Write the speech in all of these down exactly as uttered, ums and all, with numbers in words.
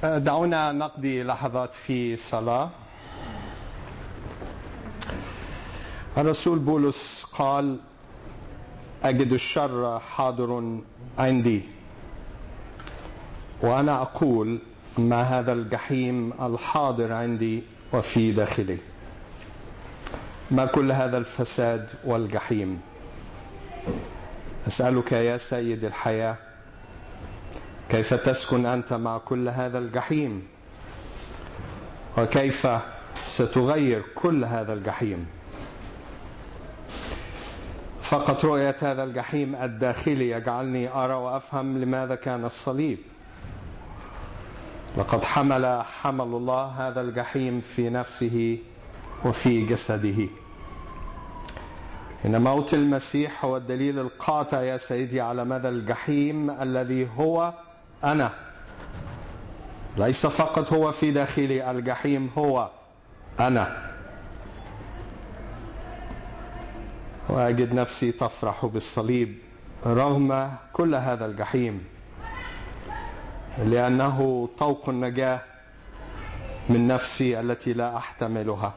دعونا نقضي لحظات في صلاة. الرسول بولس قال: أجد الشر حاضر عندي، وأنا أقول ما هذا الجحيم الحاضر عندي وفي داخلي؟ ما كل هذا الفساد والجحيم؟ أسألك يا سيد الحياة، كيف تسكن أنت مع كل هذا الجحيم؟ وكيف ستغير كل هذا الجحيم؟ فقط رؤية هذا الجحيم الداخلي يجعلني أرى وأفهم لماذا كان الصليب. لقد حمل حمل الله هذا الجحيم في نفسه وفي جسده. إن موت المسيح هو الدليل القاطع يا سيدي على مدى الجحيم الذي هو أنا. ليس فقط هو في داخلي، الجحيم هو أنا. وأجد نفسي تفرح بالصليب رغم كل هذا الجحيم، لأنه طوق النجاة من نفسي التي لا أحتملها.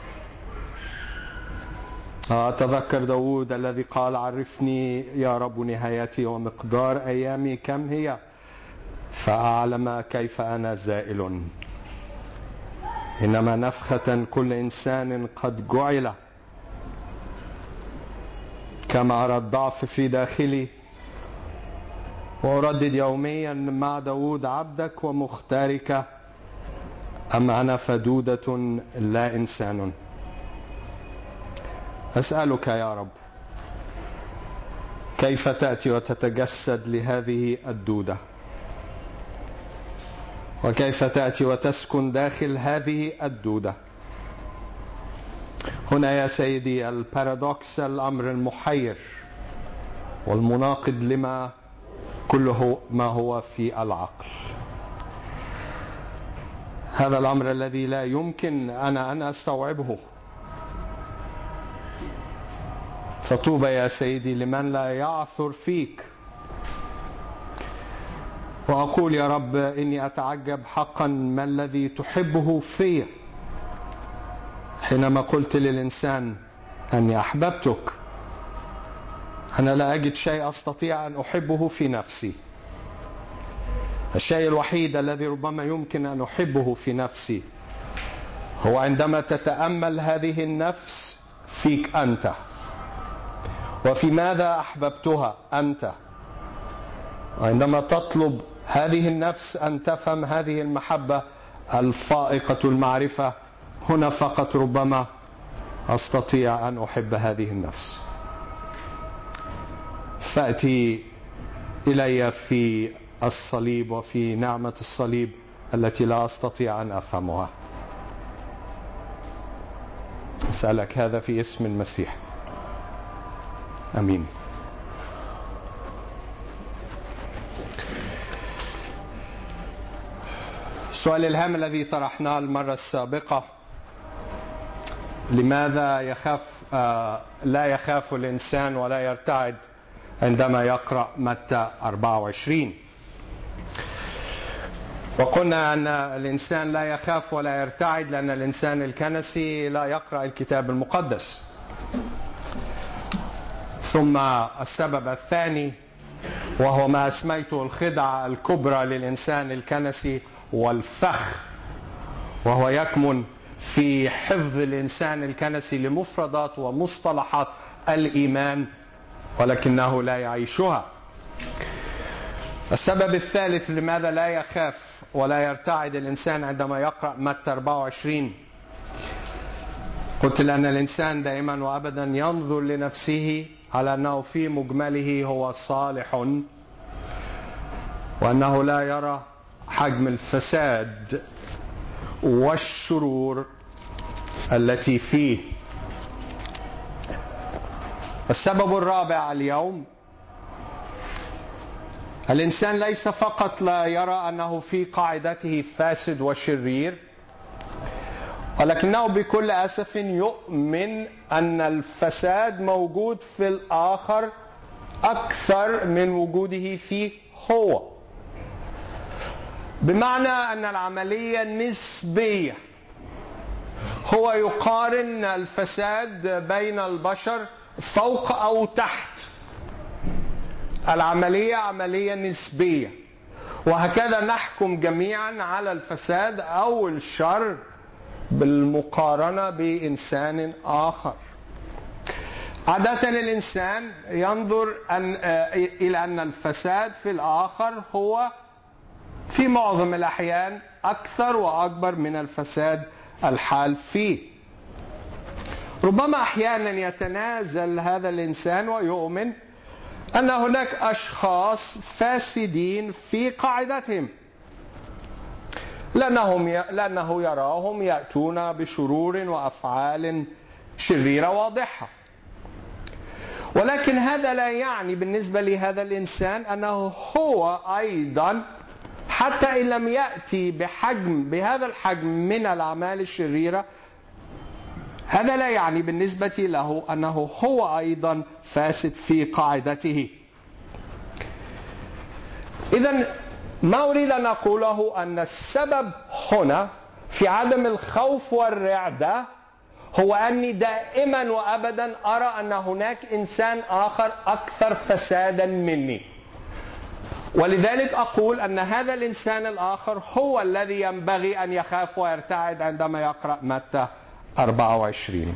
أتذكر داود الذي قال: عرفني يا رب نهايتي ومقدار أيامي كم هي، فأعلم كيف أنا زائل. إنما نفخة كل إنسان قد جعل، كما أرى الضعف في داخلي وأردد يوميا مع داود: عبدك ومختارك، أم أنا فدودة لا إنسان. أسألك يا رب، كيف تأتي وتتجسد لهذه الدودة؟ وكيف تأتي وتسكن داخل هذه الدودة؟ هنا يا سيدي البارادوكس، الأمر المحير والمناقض لما كله ما هو في العقل. هذا الأمر الذي لا يمكن أنا أن أستوعبه. فطوبى يا سيدي لمن لا يعثر فيك. وأقول يا رب إني أتعجب حقا ما الذي تحبه في، حينما قلت للإنسان أني أحببتك. أنا لا أجد شيء أستطيع أن أحبه في نفسي. الشيء الوحيد الذي ربما يمكن أن أحبه في نفسي هو عندما تتأمل هذه النفس فيك أنت، وفي ماذا أحببتها أنت، وعندما تطلب هذه النفس أن تفهم هذه المحبة الفائقة المعرفة، هنا فقط ربما أستطيع أن أحب هذه النفس. فأتي إلي في الصليب وفي نعمة الصليب التي لا أستطيع أن أفهمها. أسألك هذا في اسم المسيح، أمين. السؤال الهام الذي طرحناه المرة السابقة: لماذا يخاف آه لا يخاف الإنسان ولا يرتعد عندما يقرأ متى أربعة وعشرين؟ وقلنا أن الإنسان لا يخاف ولا يرتعد لأن الإنسان الكنسي لا يقرأ الكتاب المقدس. ثم السبب الثاني، وهو ما أسميته الخدعة الكبرى للإنسان الكنسي والفخ، وهو يكمن في حفظ الإنسان الكنسي لمفردات ومصطلحات الإيمان ولكنه لا يعيشها. السبب الثالث لماذا لا يخاف ولا يرتعد الإنسان عندما يقرأ متى أربعة وعشرين، قلت لأن الإنسان دائما وأبدا ينظر لنفسه على أنه في مجمله هو صالح، وأنه لا يرى حجم الفساد والشرور التي فيه. السبب الرابع اليوم: الإنسان ليس فقط لا يرى أنه في قاعدته فاسد وشرير، ولكنه بكل أسف يؤمن أن الفساد موجود في الآخر أكثر من وجوده فيه هو. بمعنى أن العملية نسبية. هو يقارن الفساد بين البشر فوق أو تحت. العملية عملية نسبية، وهكذا نحكم جميعا على الفساد أو الشر بالمقارنة بإنسان آخر. عادة الإنسان ينظر أن إلى أن الفساد في الآخر هو في معظم الأحيان أكثر وأكبر من الفساد الحال فيه. ربما أحيانا يتنازل هذا الإنسان ويؤمن أن هناك أشخاص فاسدين في قاعدتهم، لأنهم ي... لأنه يراهم يأتون بشرور وأفعال شريرة واضحة. ولكن هذا لا يعني بالنسبة لهذا الإنسان أنه هو أيضا، حتى إن لم يأتي بحجم بهذا الحجم من الأعمال الشريرة، هذا لا يعني بالنسبة له أنه هو أيضا فاسد في قاعدته. إذن ما أريد أن أقوله أن السبب هنا في عدم الخوف والرعدة هو أني دائما وأبدا أرى أن هناك إنسان آخر أكثر فسادا مني، ولذلك أقول أن هذا الإنسان الآخر هو الذي ينبغي أن يخاف ويرتعد عندما يقرأ متى أربعة وعشرين.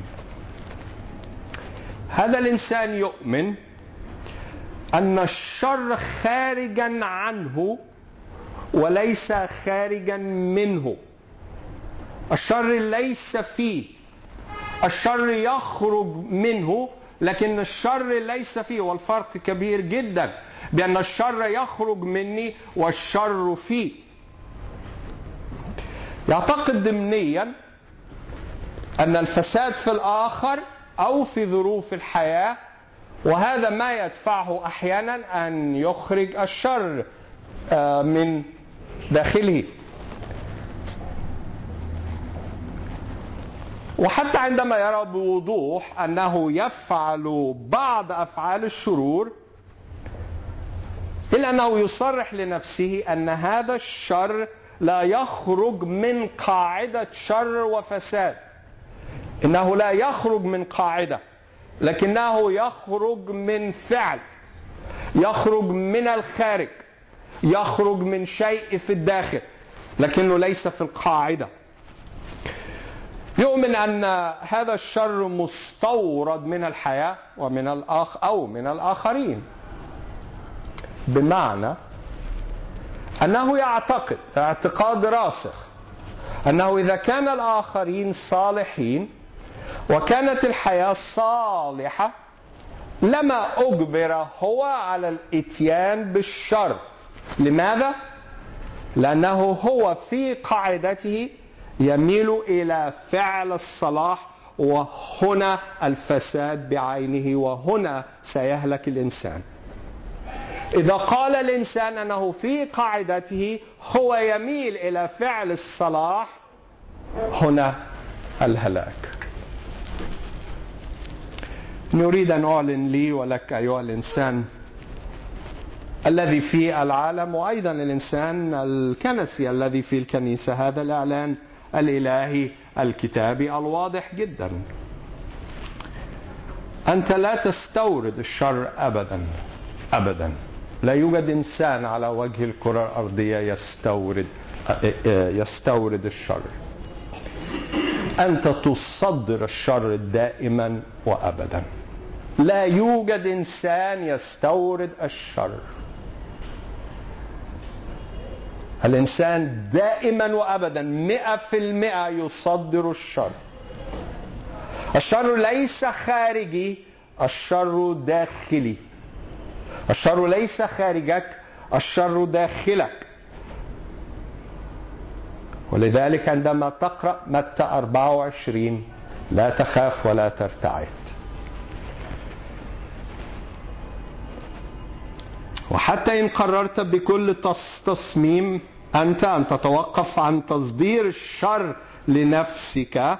هذا الإنسان يؤمن أن الشر خارجا عنه وليس خارجا منه. الشر ليس فيه، الشر يخرج منه، لكن الشر ليس فيه. والفرق كبير جدا بأن الشر يخرج مني والشر فيه. يعتقد ضمنيا أن الفساد في الآخر أو في ظروف الحياة، وهذا ما يدفعه أحيانا أن يخرج الشر من داخله. وحتى عندما يرى بوضوح أنه يفعل بعض أفعال الشرور، إلا أنه يصرح لنفسه أن هذا الشر لا يخرج من قاعدة شر وفساد، إنه لا يخرج من قاعدة، لكنه يخرج من فعل، يخرج من الخارج، يخرج من شيء في الداخل، لكنه ليس في القاعدة. يؤمن أن هذا الشر مستورد من الحياة ومن الآخر أو من الآخرين، بمعنى أنه يعتقد اعتقاد راسخ أنه إذا كان الآخرين صالحين وكانت الحياة صالحة لما أجبر هو على الإتيان بالشر. لماذا؟ لأنه هو في قاعدته يميل إلى فعل الصلاح، وهنا الفساد بعينه، وهنا سيهلك الإنسان. إذا قال الإنسان أنه في قاعدته هو يميل إلى فعل الصلاح، هنا الهلاك. نريد أن أعلن لي ولك أيها الإنسان الذي في العالم، وأيضا الإنسان الكنسي الذي في الكنيسة، هذا الإعلان الإلهي الكتابي الواضح جدا: أنت لا تستورد الشر أبدا أبدا. لا يوجد إنسان على وجه الكرة الأرضية يستورد يستورد الشر. أنت تصدر الشر دائما وأبدا. لا يوجد إنسان يستورد الشر. الإنسان دائما وأبدا مئة في المئة يصدر الشر. الشر ليس خارجي، الشر داخلي. الشر ليس خارجك، الشر داخلك. ولذلك عندما تقرأ متى أربعة وعشرين لا تخاف ولا ترتعد. وحتى إن قررت بكل تصميم أنت أن تتوقف عن تصدير الشر لنفسك،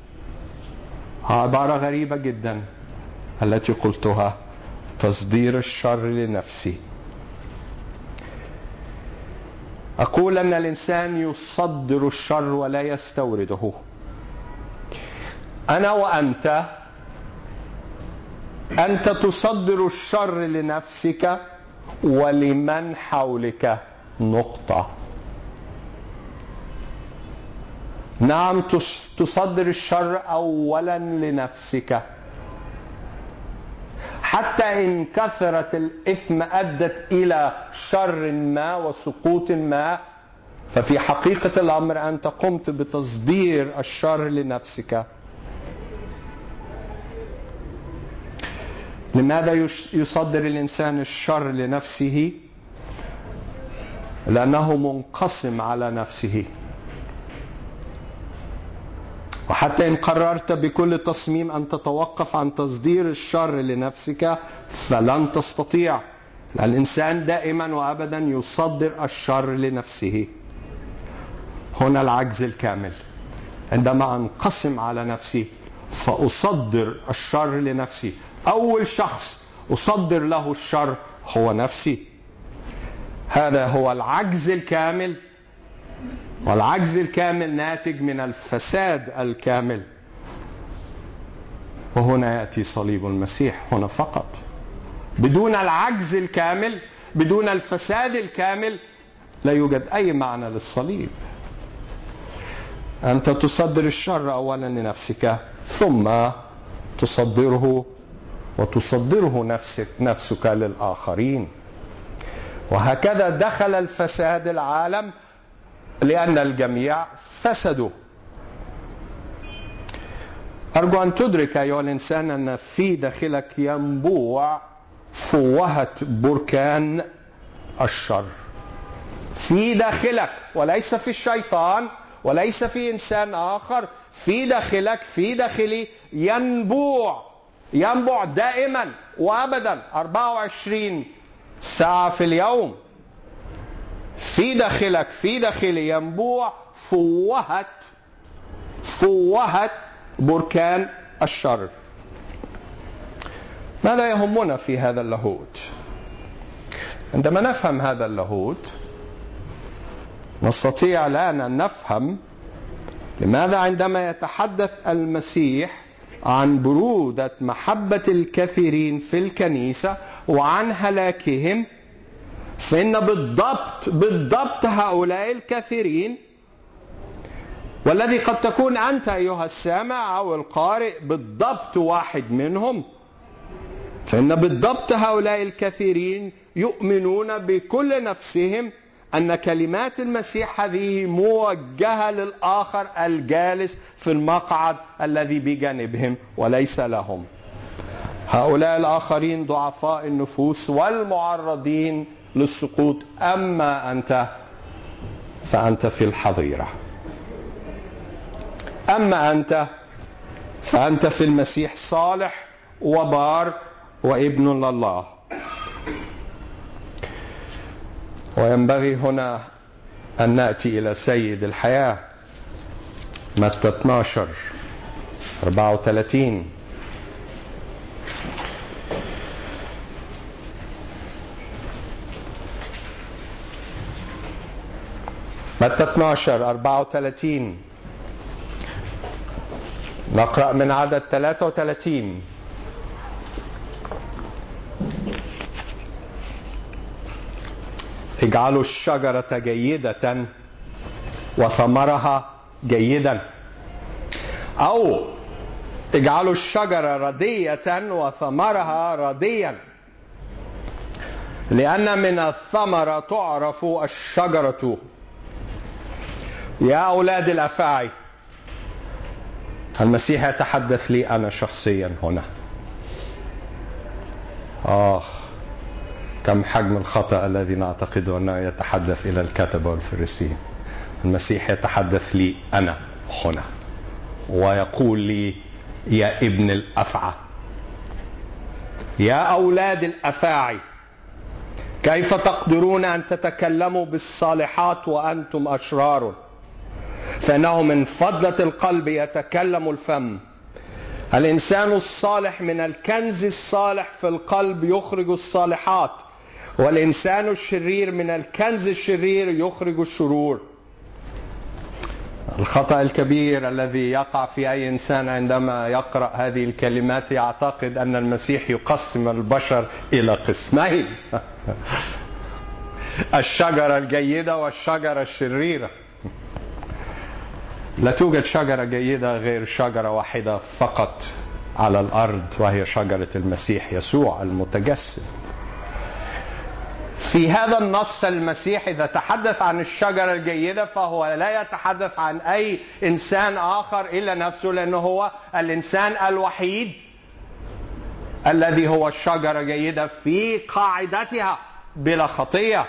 عبارة غريبة جدا التي قلتها: تصدير الشر لنفسي. أقول أن الإنسان يصدر الشر ولا يستورده. أنا وأنت، أنت تصدر الشر لنفسك ولمن حولك. نقطة. نعم، تصدر الشر أولا لنفسك، حتى إن كثرت الإثم أدت إلى شر ما وسقوط ما، ففي حقيقة الأمر أنت قمت بتصدير الشر لنفسك. لماذا يصدر الإنسان الشر لنفسه؟ لأنه منقسم على نفسه. وحتى إن قررت بكل تصميم أن تتوقف عن تصدير الشر لنفسك فلن تستطيع. الإنسان دائما وأبدا يصدر الشر لنفسه. هنا العجز الكامل. عندما أنقسم على نفسي فأصدر الشر لنفسي. أول شخص أصدر له الشر هو نفسي. هذا هو العجز الكامل، والعجز الكامل ناتج من الفساد الكامل. وهنا يأتي صليب المسيح هنا فقط. بدون العجز الكامل، بدون الفساد الكامل، لا يوجد أي معنى للصليب. أنت تصدر الشر أولا لنفسك، ثم تصدره وتصدره نفسك نفسك للآخرين. وهكذا دخل الفساد العالم لأن الجميع فسدوا. أرجو أن تدرك أيها الإنسان أن في داخلك ينبوع فوهة بركان الشر. في داخلك، وليس في الشيطان وليس في إنسان آخر. في داخلك، في داخلي ينبوع ينبوع دائما وأبدا أربعة وعشرين ساعة في اليوم. في داخلك، في داخلي ينبوع فوهة فوهة بركان الشر. ماذا يهمنا في هذا اللاهوت؟ عندما نفهم هذا اللاهوت نستطيع الآن أن نفهم لماذا عندما يتحدث المسيح عن برودة محبة الكثيرين في الكنيسة وعن هلاكهم، فإن بالضبط بالضبط هؤلاء الكثيرين، والذي قد تكون أنت أيها السامع أو القارئ بالضبط واحد منهم، فإن بالضبط هؤلاء الكثيرين يؤمنون بكل نفسهم أن كلمات المسيح هذه موجهة للآخر الجالس في المقعد الذي بجانبهم وليس لهم. هؤلاء الآخرين ضعفاء النفوس والمعرضين للسقوط، أما أنت فأنت في الحظيرة. أما أنت فأنت في المسيح صالح وبار وابن لله. وينبغي هنا أن نأتي إلى سيد الحياة. متى اثناشر أربعة وثلاثين. متى اثناشر أربعة وثلاثين. نقرأ من عدد ثلاثة وثلاثين. اجعلوا الشجرة جيدة وثمرها جيدا، أو اجعلوا الشجرة ردية وثمرها رديا، لأن من الثمرة تعرف الشجرة. يا أولاد الأفاعي، المسيح يتحدث لي أنا شخصيا هنا. آخ كم حجم الخطأ الذي نعتقد أنه يتحدث إلى الكتبة والفريسيين. المسيح يتحدث لي أنا هنا ويقول لي يا ابن الأفعى، يا أولاد الأفاعي، كيف تقدرون أن تتكلموا بالصالحات وأنتم أشرار؟ فإنه من فضلة القلب يتكلم الفم. الإنسان الصالح من الكنز الصالح في القلب يخرج الصالحات، والإنسان الشرير من الكنز الشرير يخرج الشرور. الخطأ الكبير الذي يقع في أي إنسان عندما يقرأ هذه الكلمات يعتقد أن المسيح يقسم البشر إلى قسمين: الشجرة الجيدة والشجرة الشريرة. لا توجد شجرة جيدة غير شجرة واحدة فقط على الأرض، وهي شجرة المسيح يسوع المتجسد. في هذا النص المسيح إذا تحدث عن الشجرة الجيدة فهو لا يتحدث عن أي إنسان آخر إلا نفسه، لأنه هو الإنسان الوحيد الذي هو الشجرة جيدة في قاعدتها بلا خطية.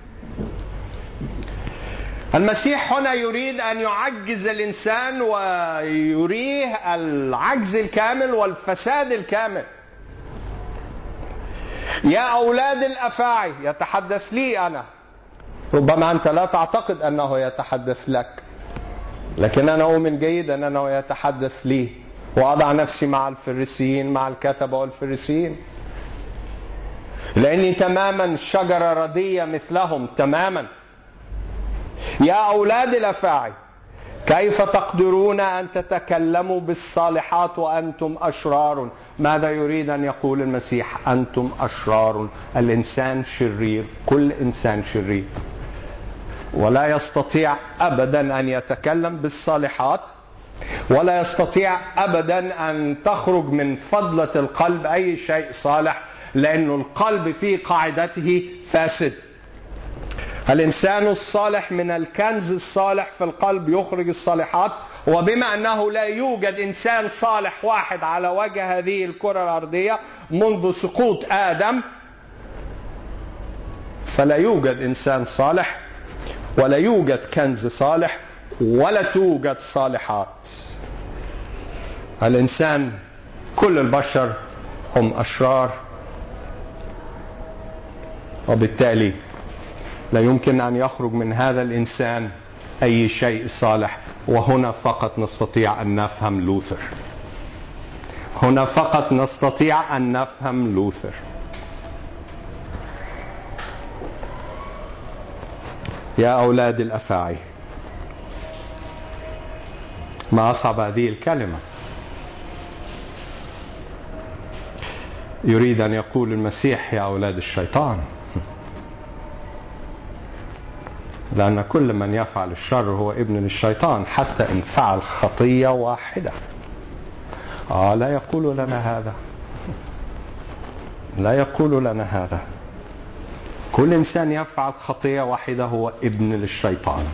المسيح هنا يريد أن يعجز الإنسان ويريه العجز الكامل والفساد الكامل. يا أولاد الأفاعي، يتحدث لي أنا. ربما أنت لا تعتقد أنه يتحدث لك، لكن أنا أؤمن جيدا أنه يتحدث لي، وأضع نفسي مع الفريسيين، مع الكتبة والفريسيين، لأني تماما شجرة ردية مثلهم تماما. يا أولاد الأفاعي، كيف تقدرون أن تتكلموا بالصالحات وأنتم أشرار؟ ماذا يريد أن يقول المسيح؟ أنتم أشرار. الإنسان شرير، كل إنسان شرير، ولا يستطيع أبدا أن يتكلم بالصالحات، ولا يستطيع أبدا أن تخرج من فضلة القلب أي شيء صالح، لأن القلب في قاعدته فاسد. الإنسان الصالح من الكنز الصالح في القلب يخرج الصالحات، وبما أنه لا يوجد إنسان صالح واحد على وجه هذه الكرة الأرضية منذ سقوط آدم، فلا يوجد إنسان صالح، ولا يوجد كنز صالح، ولا توجد صالحات. الإنسان، كل البشر هم أشرار، وبالتالي لا يمكن أن يخرج من هذا الإنسان أي شيء صالح. وهنا فقط نستطيع أن نفهم لوثر، هنا فقط نستطيع أن نفهم لوثر. يا أولاد الأفاعي، ما أصعب هذه الكلمة. يريد أن يقول المسيح يا أولاد الشيطان، لأن كل من يفعل الشر هو ابن للشيطان، حتى إن فعل خطية واحدة. آه لا يقول لنا هذا، لا يقول لنا هذا. كل إنسان يفعل خطية واحدة هو ابن للشيطان.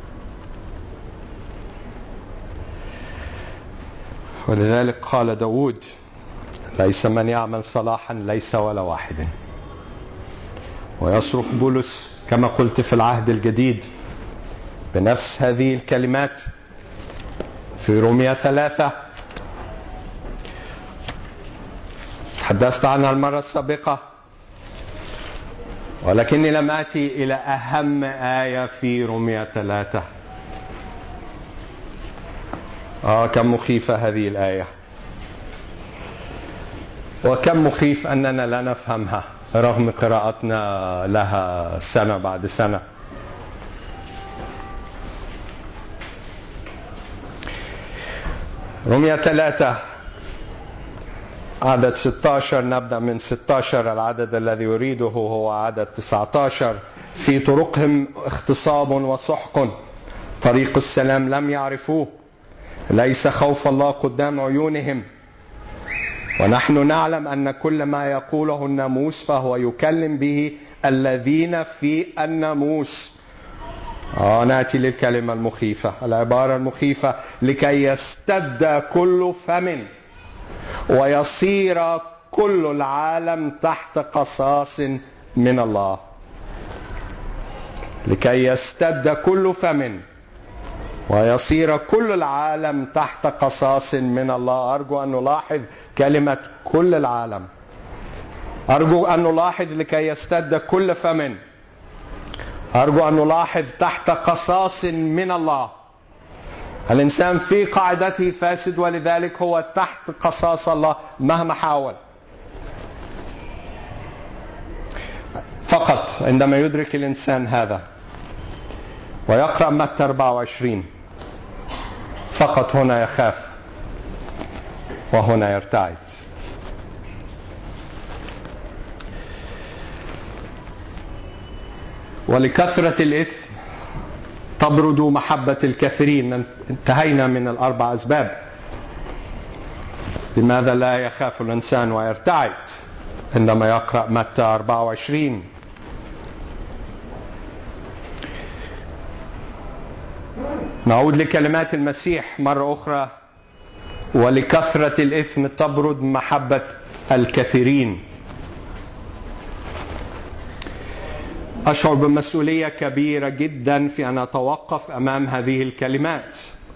ولذلك قال داود: ليس من يعمل صلاحا ليس ولا واحد. ويصرخ بولس كما قلت في العهد الجديد بنفس هذه الكلمات في رومية ثلاثة، تحدثت عنها المرة السابقة، ولكني لم آتي إلى أهم آية في رومية ثلاثة. آه كم مخيفة هذه الآية، وكم مخيف أننا لا نفهمها رغم قراءتنا لها سنة بعد سنة. رومية ثلاثة عدد ستة عشر، نبدأ من ستة عشر. العدد الذي يريده هو عدد تسعة عشر: في طرقهم اغتصاب وسحق، طريق السلام لم يعرفوه، ليس خوف الله قدام عيونهم. ونحن نعلم أن كل ما يقوله الناموس فهو يكلم به الذين في الناموس. آه نأتي للكلمة المخيفة، العبارة المخيفة: لكي يستد كل فم ويصير كل العالم تحت قصاص من الله. لكي يستد كل فم ويصير كل العالم تحت قصاص من الله. أرجو أن نلاحظ كلمة كل العالم، أرجو أن نلاحظ لكي يستد كل فم، أرجو أن نلاحظ تحت قصاص من الله. الإنسان في قاعدته فاسد، ولذلك هو تحت قصاص الله مهما حاول. فقط عندما يدرك الإنسان هذا ويقرأ متى أربعة وعشرين فقط هنا يخاف وهنا يرتعد. ولكثرة الإثم تبرد محبة الكثيرين. انتهينا من الأربع أسباب لماذا لا يخاف الإنسان ويرتعد عندما يقرأ متى أربعة وعشرين. نعود لكلمات المسيح مرة أخرى: ولكثرة الإثم تبرد محبة الكثيرين. أشعر بمسؤولية كبيرة جدا في أن أتوقف أمام هذه الكلمات.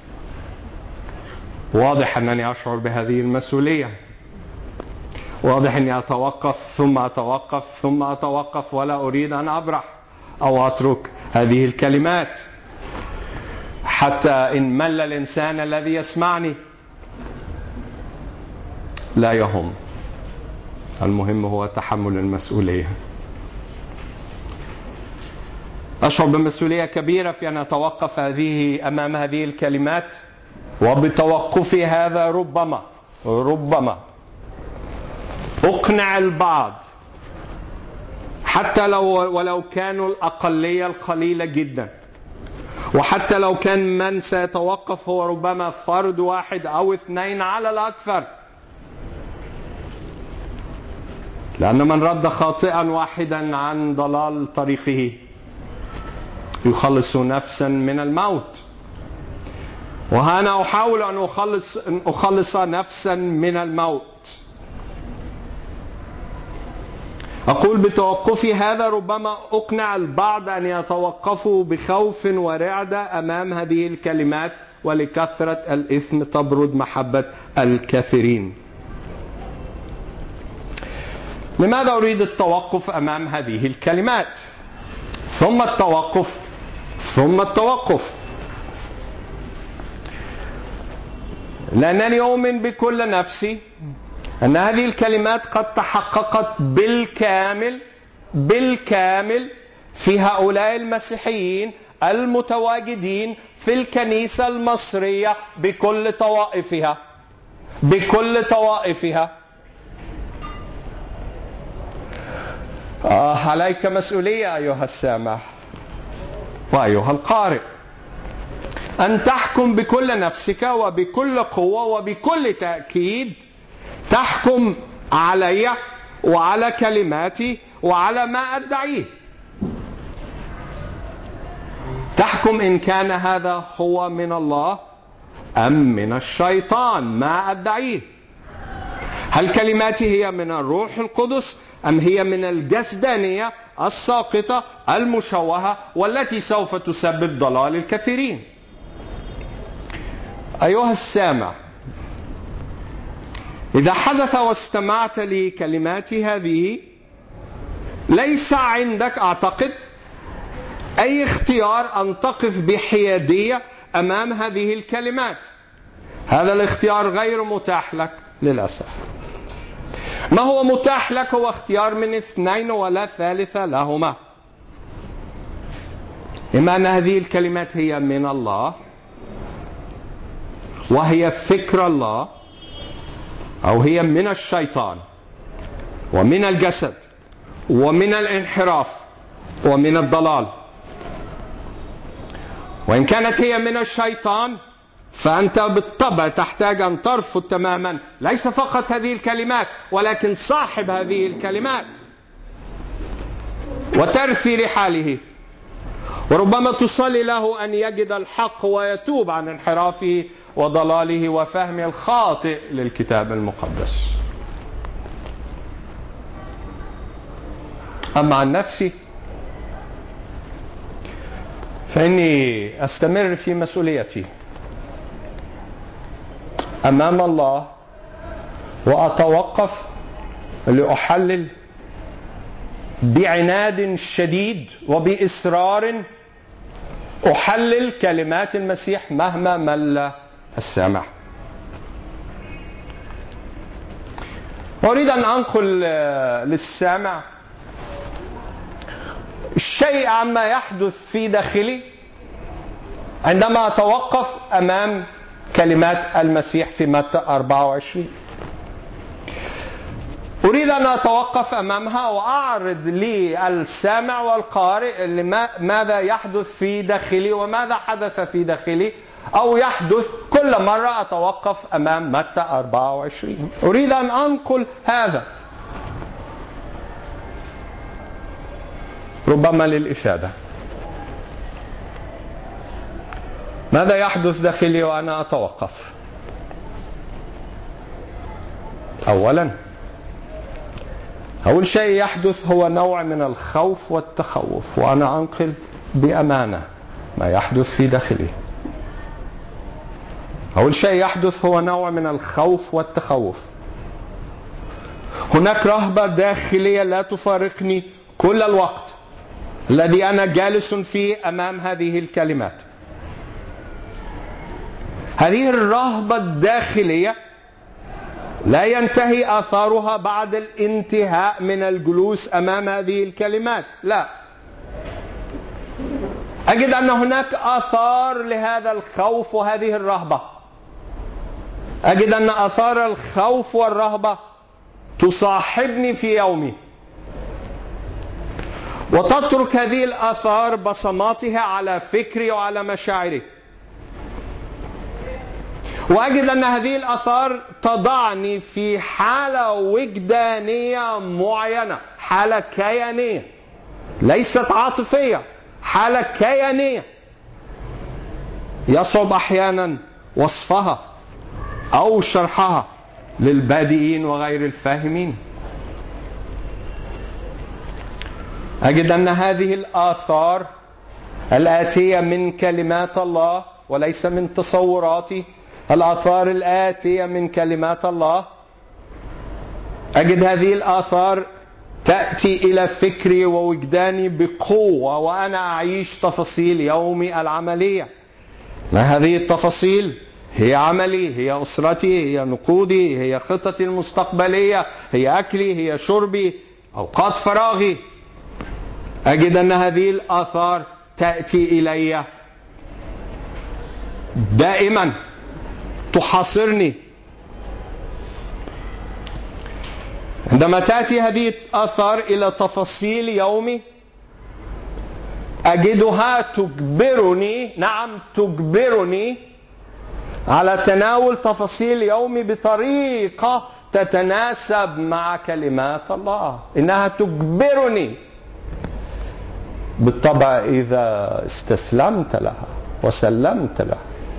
واضح أنني أشعر بهذه المسؤولية، واضح أني أتوقف ثم أتوقف ثم أتوقف ولا أريد أن أبرح أو أترك هذه الكلمات، حتى إن مل الإنسان الذي يسمعني لا يهم، المهم هو تحمل المسؤولية. أشعر بمسؤولية كبيرة في أن أتوقف هذه أمام هذه الكلمات، وبتوقفي هذا ربما ربما أقنع البعض حتى لو ولو كانوا الأقلية القليلة جدا، وحتى لو كان من سيتوقف هو ربما فرد واحد أو اثنين على الأكثر، لأن من رد خاطئا واحدا عن ضلال طريقه يخلص نفسا من الموت. وأنا أحاول أن أخلص, أن أخلص نفسا من الموت. أقول بتوقفي هذا ربما أقنع البعض أن يتوقفوا بخوف ورعدة أمام هذه الكلمات: ولكثرة الإثم تبرد محبة الكثيرين. لماذا أريد التوقف أمام هذه الكلمات؟ ثم التوقف ثم التوقف لأنني أؤمن بكل نفسي أن هذه الكلمات قد تحققت بالكامل بالكامل في هؤلاء المسيحيين المتواجدين في الكنيسة المصرية بكل طوائفها بكل طوائفها. آه عليك مسؤولية أيها السامع وأيها القارئ أن تحكم بكل نفسك وبكل قوة وبكل تأكيد، تحكم علي وعلى كلماتي وعلى ما أدعيه. تحكم إن كان هذا هو من الله أم من الشيطان ما أدعيه. هل كلماتي هي من الروح القدس أم هي من الجسدانية الساقطة المشوهة والتي سوف تسبب ضلال الكثيرين؟ أيها السامع، إذا حدث واستمعت لكلماتي هذه ليس عندك أعتقد أي اختيار أن تقف بحيادية أمام هذه الكلمات. هذا الاختيار غير متاح لك للأسف. ما هو متاح لك هو اختيار من اثنين ولا ثالث لهما: إما أن هذه الكلمات هي من الله وهي فكر الله، أو هي من الشيطان ومن الجسد ومن الانحراف ومن الضلال. وإن كانت هي من الشيطان فأنت بالطبع تحتاج أن ترفض تماما ليس فقط هذه الكلمات ولكن صاحب هذه الكلمات، وترثي لحاله، وربما تصلي له أن يجد الحق ويتوب عن انحرافه وضلاله وفهمه الخاطئ للكتاب المقدس. أما عن نفسي فإني أستمر في مسؤوليتي أمام الله وأتوقف لأحلل بعناد شديد وبإصرار، أحلل كلمات المسيح مهما مل السامع. أريد أن أنقل للسامع الشيء عما يحدث في داخلي عندما أتوقف أمام كلمات المسيح في متى أربعة وعشرين. أريد أن أتوقف أمامها وأعرض للسامع والقارئ ماذا يحدث في داخلي وماذا حدث في داخلي، أو يحدث كل مرة أتوقف أمام متى أربعة وعشرين. أريد أن أنقل هذا ربما للإفادة. ماذا يحدث داخلي وأنا أتوقف؟ أولا، أول شيء يحدث هو نوع من الخوف والتخوف، وأنا أنقل بأمانة ما يحدث في داخلي. أول شيء يحدث هو نوع من الخوف والتخوف. هناك رهبة داخلية لا تفارقني كل الوقت الذي أنا جالس فيه أمام هذه الكلمات. هذه الرهبة الداخلية لا ينتهي آثارها بعد الانتهاء من الجلوس أمام هذه الكلمات، لا. أجد أن هناك آثار لهذا الخوف وهذه الرهبة. أجد أن آثار الخوف والرهبة تصاحبني في يومي، وتترك هذه الآثار بصماتها على فكري وعلى مشاعري. وأجد أن هذه الآثار تضعني في حالة وجدانية معينة، حالة كيانية ليست عاطفية، حالة كيانية يصعب أحيانا وصفها أو شرحها للبادئين وغير الفاهمين. أجد أن هذه الآثار الآتية من كلمات الله وليس من تصوراتي، الآثار الآتية من كلمات الله، أجد هذه الآثار تأتي إلى فكري ووجداني بقوة وأنا أعيش تفاصيل يومي العملية. ما هذه التفاصيل؟ هي عملي، هي أسرتي، هي نقودي، هي خطتي المستقبلية، هي أكلي، هي شربي، أوقات فراغي. أجد أن هذه الآثار تأتي إلي دائما، تحاصرني. عندما تأتي هذه الآثار إلى تفاصيل يومي أجدها تجبرني، نعم تجبرني على تناول تفاصيل يومي بطريقة تتناسب مع كلمات الله. إنها تجبرني بالطبع إذا استسلمت لها وسلمت لها.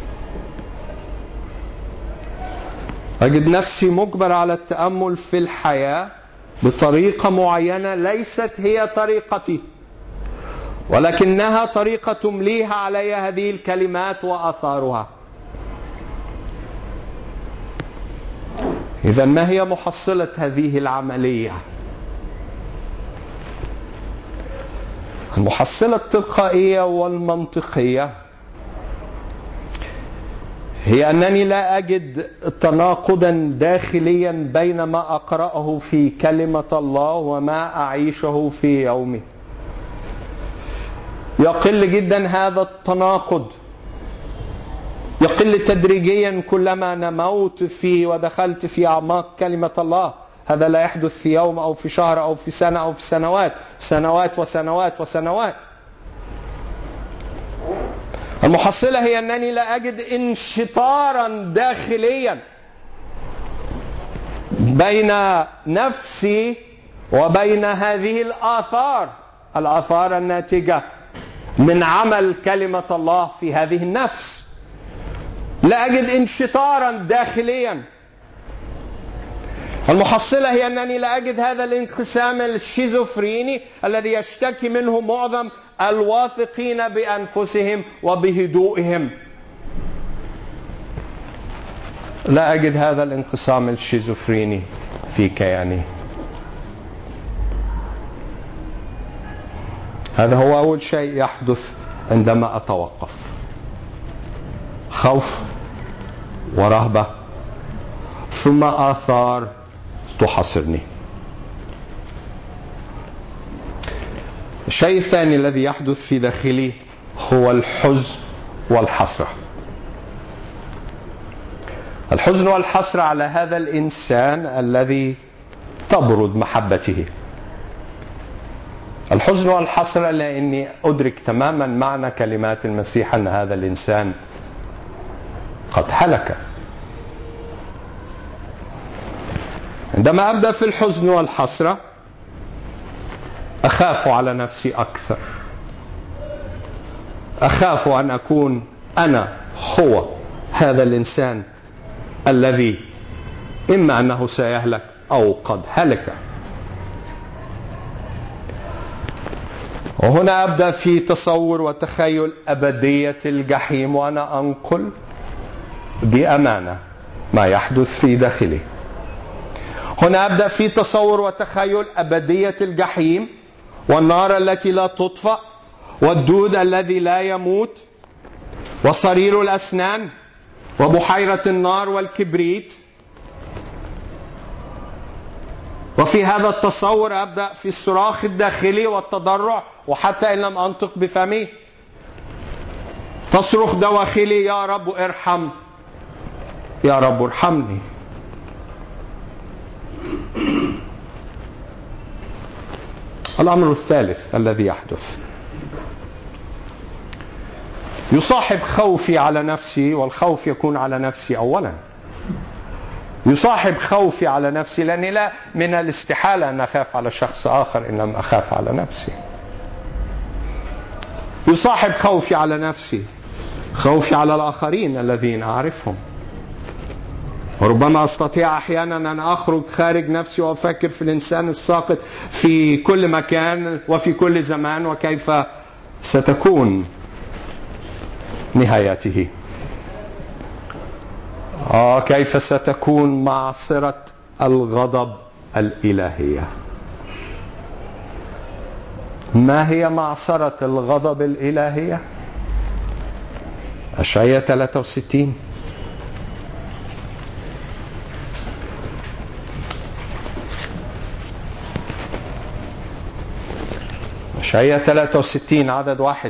أجد نفسي مجبر على التأمل في الحياة بطريقة معينة ليست هي طريقتي، ولكنها طريقة تمليها علي هذه الكلمات وآثارها. إذن ما هي محصلة هذه العملية؟ المحصلة التلقائية والمنطقية هي أنني لا أجد تناقضا داخليا بين ما أقرأه في كلمة الله وما أعيشه في يومي. يقل جدا هذا التناقض، يقل تدريجيا كلما نموت فيه ودخلت في أعماق كلمة الله. هذا لا يحدث في يوم أو في شهر أو في سنة أو في سنوات، سنوات وسنوات وسنوات. المحصلة هي أنني لا أجد انشطارا داخليا بين نفسي وبين هذه الآثار، الآثار الناتجة من عمل كلمة الله في هذه النفس. لا أجد انشطارا داخليا. المحصلة هي أنني لا أجد هذا الانقسام الشيزوفريني الذي يشتكي منه معظم الواثقين بأنفسهم وبهدوئهم. لا أجد هذا الانقسام الشيزوفريني في كياني. هذا هو أول شيء يحدث عندما أتوقف: خوف ورهبة، ثم آثار تحاصرني. الشيء الثاني الذي يحدث في داخلي هو الحزن والحسرة. الحزن والحسرة على هذا الإنسان الذي تبرد محبته. الحزن والحسرة لأني أدرك تماما معنى كلمات المسيح أن هذا الإنسان قد هلك. عندما أبدأ في الحزن والحسرة أخاف على نفسي أكثر، أخاف أن أكون أنا هو هذا الإنسان الذي إما أنه سيهلك أو قد هلك. وهنا أبدأ في تصور وتخيل أبدية الجحيم وأنا أنقل بأمانة ما يحدث في داخلي. هنا أبدأ في تصور وتخيل أبدية الجحيم والنار التي لا تطفأ والدود الذي لا يموت وصرير الأسنان وبحيرة النار والكبريت. وفي هذا التصور أبدأ في الصراخ الداخلي والتضرع، وحتى إن لم أنطق بفمي تصرخ دواخلي: يا رب ارحم، يا رب ارحمني. الأمر الثالث الذي يحدث يصاحب خوفي على نفسي، والخوف يكون على نفسي أولا. يصاحب خوفي على نفسي لأني لا من الاستحالة أن أخاف على شخص آخر إن لم أخاف على نفسي. يصاحب خوفي على نفسي خوفي على الآخرين الذين أعرفهم. وربما أستطيع أحيانا أن أخرج خارج نفسي وأفكر في الإنسان الساقط في كل مكان وفي كل زمان وكيف ستكون نهايته. آه كيف ستكون معصرة الغضب الإلهية. ما هي معصرة الغضب الإلهية؟ أشعياء ثلاثة وستين. أشعياء ثلاثة وستين عدد واحد.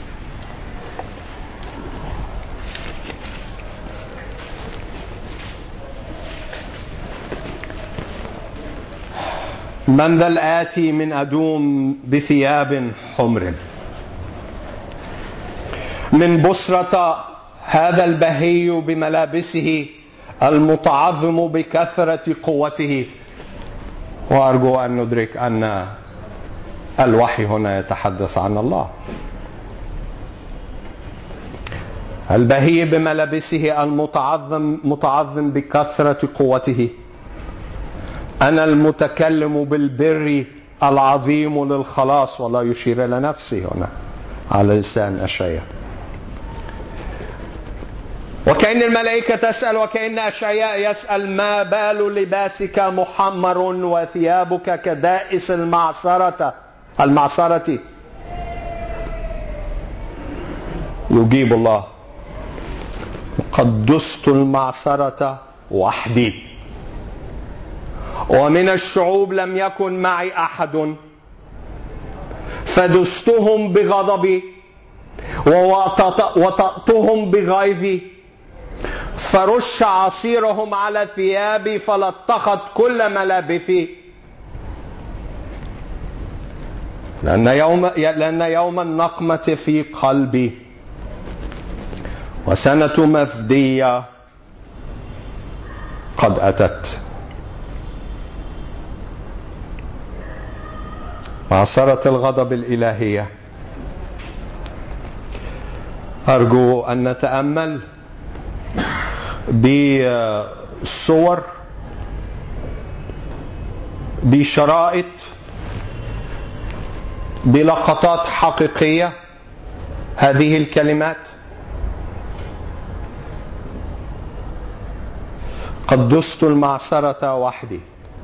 من ذا الآتي من أدوم بثياب حمر، من بصرة هذا البهي بملابسه المتعظم بكثرة قوته. وأرجو أن ندرك أن الوحي هنا يتحدث عن الله. البهي بملابسه المتعظم متعظم بكثرة قوته. أنا المتكلم بالبر العظيم للخلاص. ولا يشير إلى نفسه هنا على لسان أشعياء. وكأن الملائكة تسأل وكأن أشعياء يسأل: ما بال لباسك محمر وثيابك كدائس المعصرة المعصرة؟ يجيب الله: قد دست المعصرة وحدي، ومن الشعوب لم يكن معي أحد، فدستهم بغضبي وطأتهم بغيظي، فرش عصيرهم على ثيابي فلطخت كل ملابسي. لأن يوم لأن يوم النقمة في قلبي، وسنة مفدية قد أتت. معصرة الغضب الإلهية. أرجو أن نتأمل بصور، بشرائط، بلقطات حقيقية هذه الكلمات. قد دست المعصرة وحدي،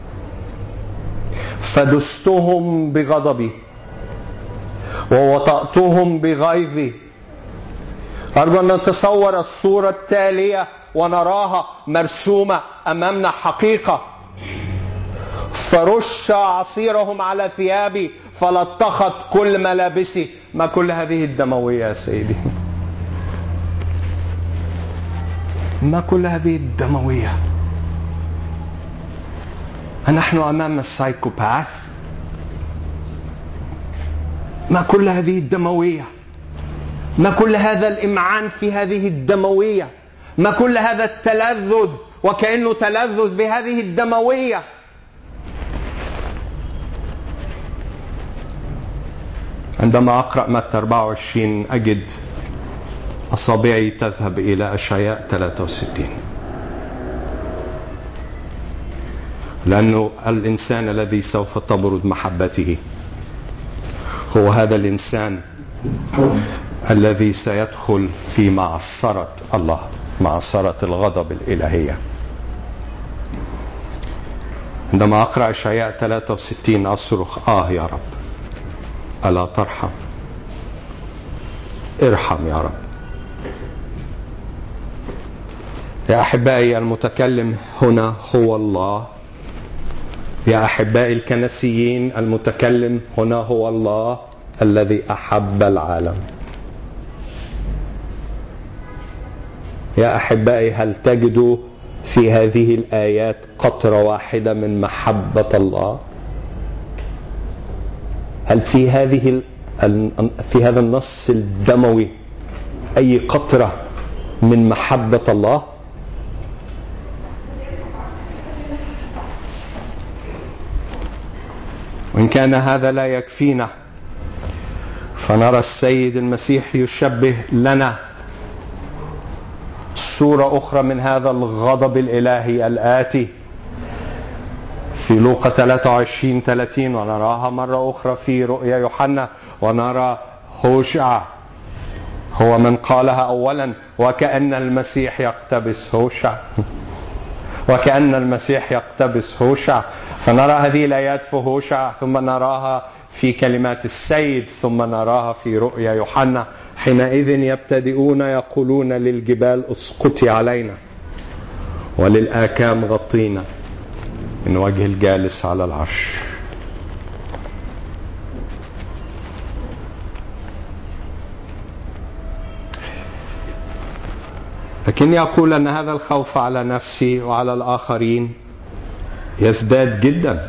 فدستهم بغضبي ووطأتهم بغيظي. أرجو أن نتصور الصورة التالية ونراها مرسومة أمامنا حقيقة. فرش عصيرهم على ثيابي فلطخت كل ملابسي. ما كل هذه الدموية يا سيدي؟ ما كل هذه الدموية؟ نحن أمام السايكوباث؟ ما كل هذه الدموية؟ ما كل هذا الإمعان في هذه الدموية؟ ما كل هذا التلذذ وكأنه تلذذ بهذه الدموية؟ عندما أقرأ متى أربعة وعشرين أجد أصابعي تذهب إلى أشعياء ثلاثة وستين، لأنه الإنسان الذي سوف تبرد محبته هو هذا الإنسان الذي سيدخل في معصرة الله، معصرة الغضب الإلهية. عندما أقرأ أشعياء ثلاثة وستين أصرخ آه يا رب ألا ترحم؟ ارحم يا رب. يا أحبائي، المتكلم هنا هو الله. يا أحبائي الكنسيين، المتكلم هنا هو الله الذي أحب العالم. يا أحبائي، هل تجدوا في هذه الآيات قطرة واحدة من محبة الله؟ هل في هذه في هذا النص الدموي أي قطرة من محبة الله؟ وإن كان هذا لا يكفينا، فنرى السيد المسيح يشبه لنا صورة أخرى من هذا الغضب الإلهي الآتي في لوقا ثلاثة وعشرين ثلاثين، ونراها مرة أخرى في رؤيا يوحنا، ونرى هوشع هو من قالها أولا، وكأن المسيح يقتبس هوشع وكأن المسيح يقتبس هوشع. فنرى هذه الآيات في هوشع، ثم نراها في كلمات السيد، ثم نراها في رؤيا يوحنا. حينئذ يبتدئون يقولون للجبال اسقطي علينا وللآكام غطينا من وجه الجالس على العرش. لكني أقول أن هذا الخوف على نفسي وعلى الآخرين يزداد جدا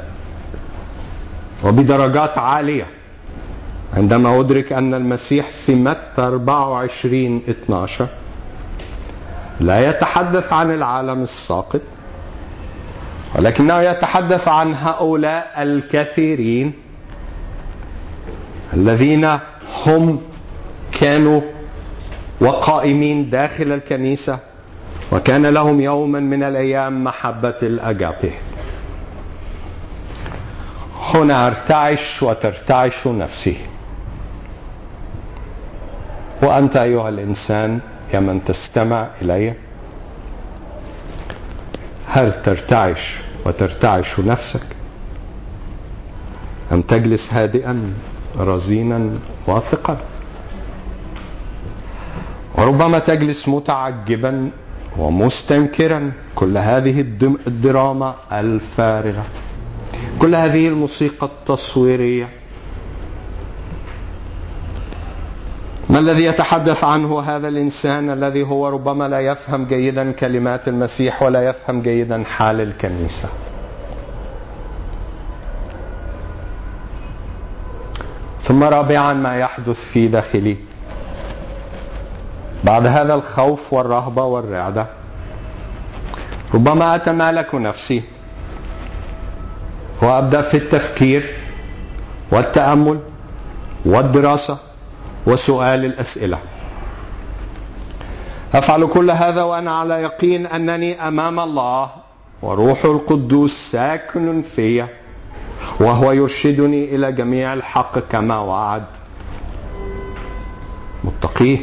وبدرجات عالية عندما أدرك أن المسيح في متى أربعة وعشرين اثني عشر لا يتحدث عن العالم الساقط، ولكنه يتحدث عن هؤلاء الكثيرين الذين هم كانوا وقائمين داخل الكنيسة، وكان لهم يوما من الأيام محبة الأجابه. هنا ارتعش وترتعش نفسي. وأنت أيها الإنسان يا من تستمع إلي، هل ترتعش وترتعش نفسك، أم تجلس هادئا رزينا واثقا؟ وربما تجلس متعجبا ومستنكرا كل هذه الدراما الفارغة، كل هذه الموسيقى التصويرية. ما الذي يتحدث عنه هذا الإنسان الذي هو ربما لا يفهم جيدا كلمات المسيح ولا يفهم جيدا حال الكنيسة؟ ثم رابعا، ما يحدث في داخلي بعد هذا الخوف والرهبة والرعدة؟ ربما أتمالك نفسي وأبدأ في التفكير والتأمل والدراسة وسؤال الأسئلة. أفعل كل هذا وأنا على يقين أنني أمام الله وروح القدوس ساكن في، وهو يرشدني إلى جميع الحق كما وعد متقيه،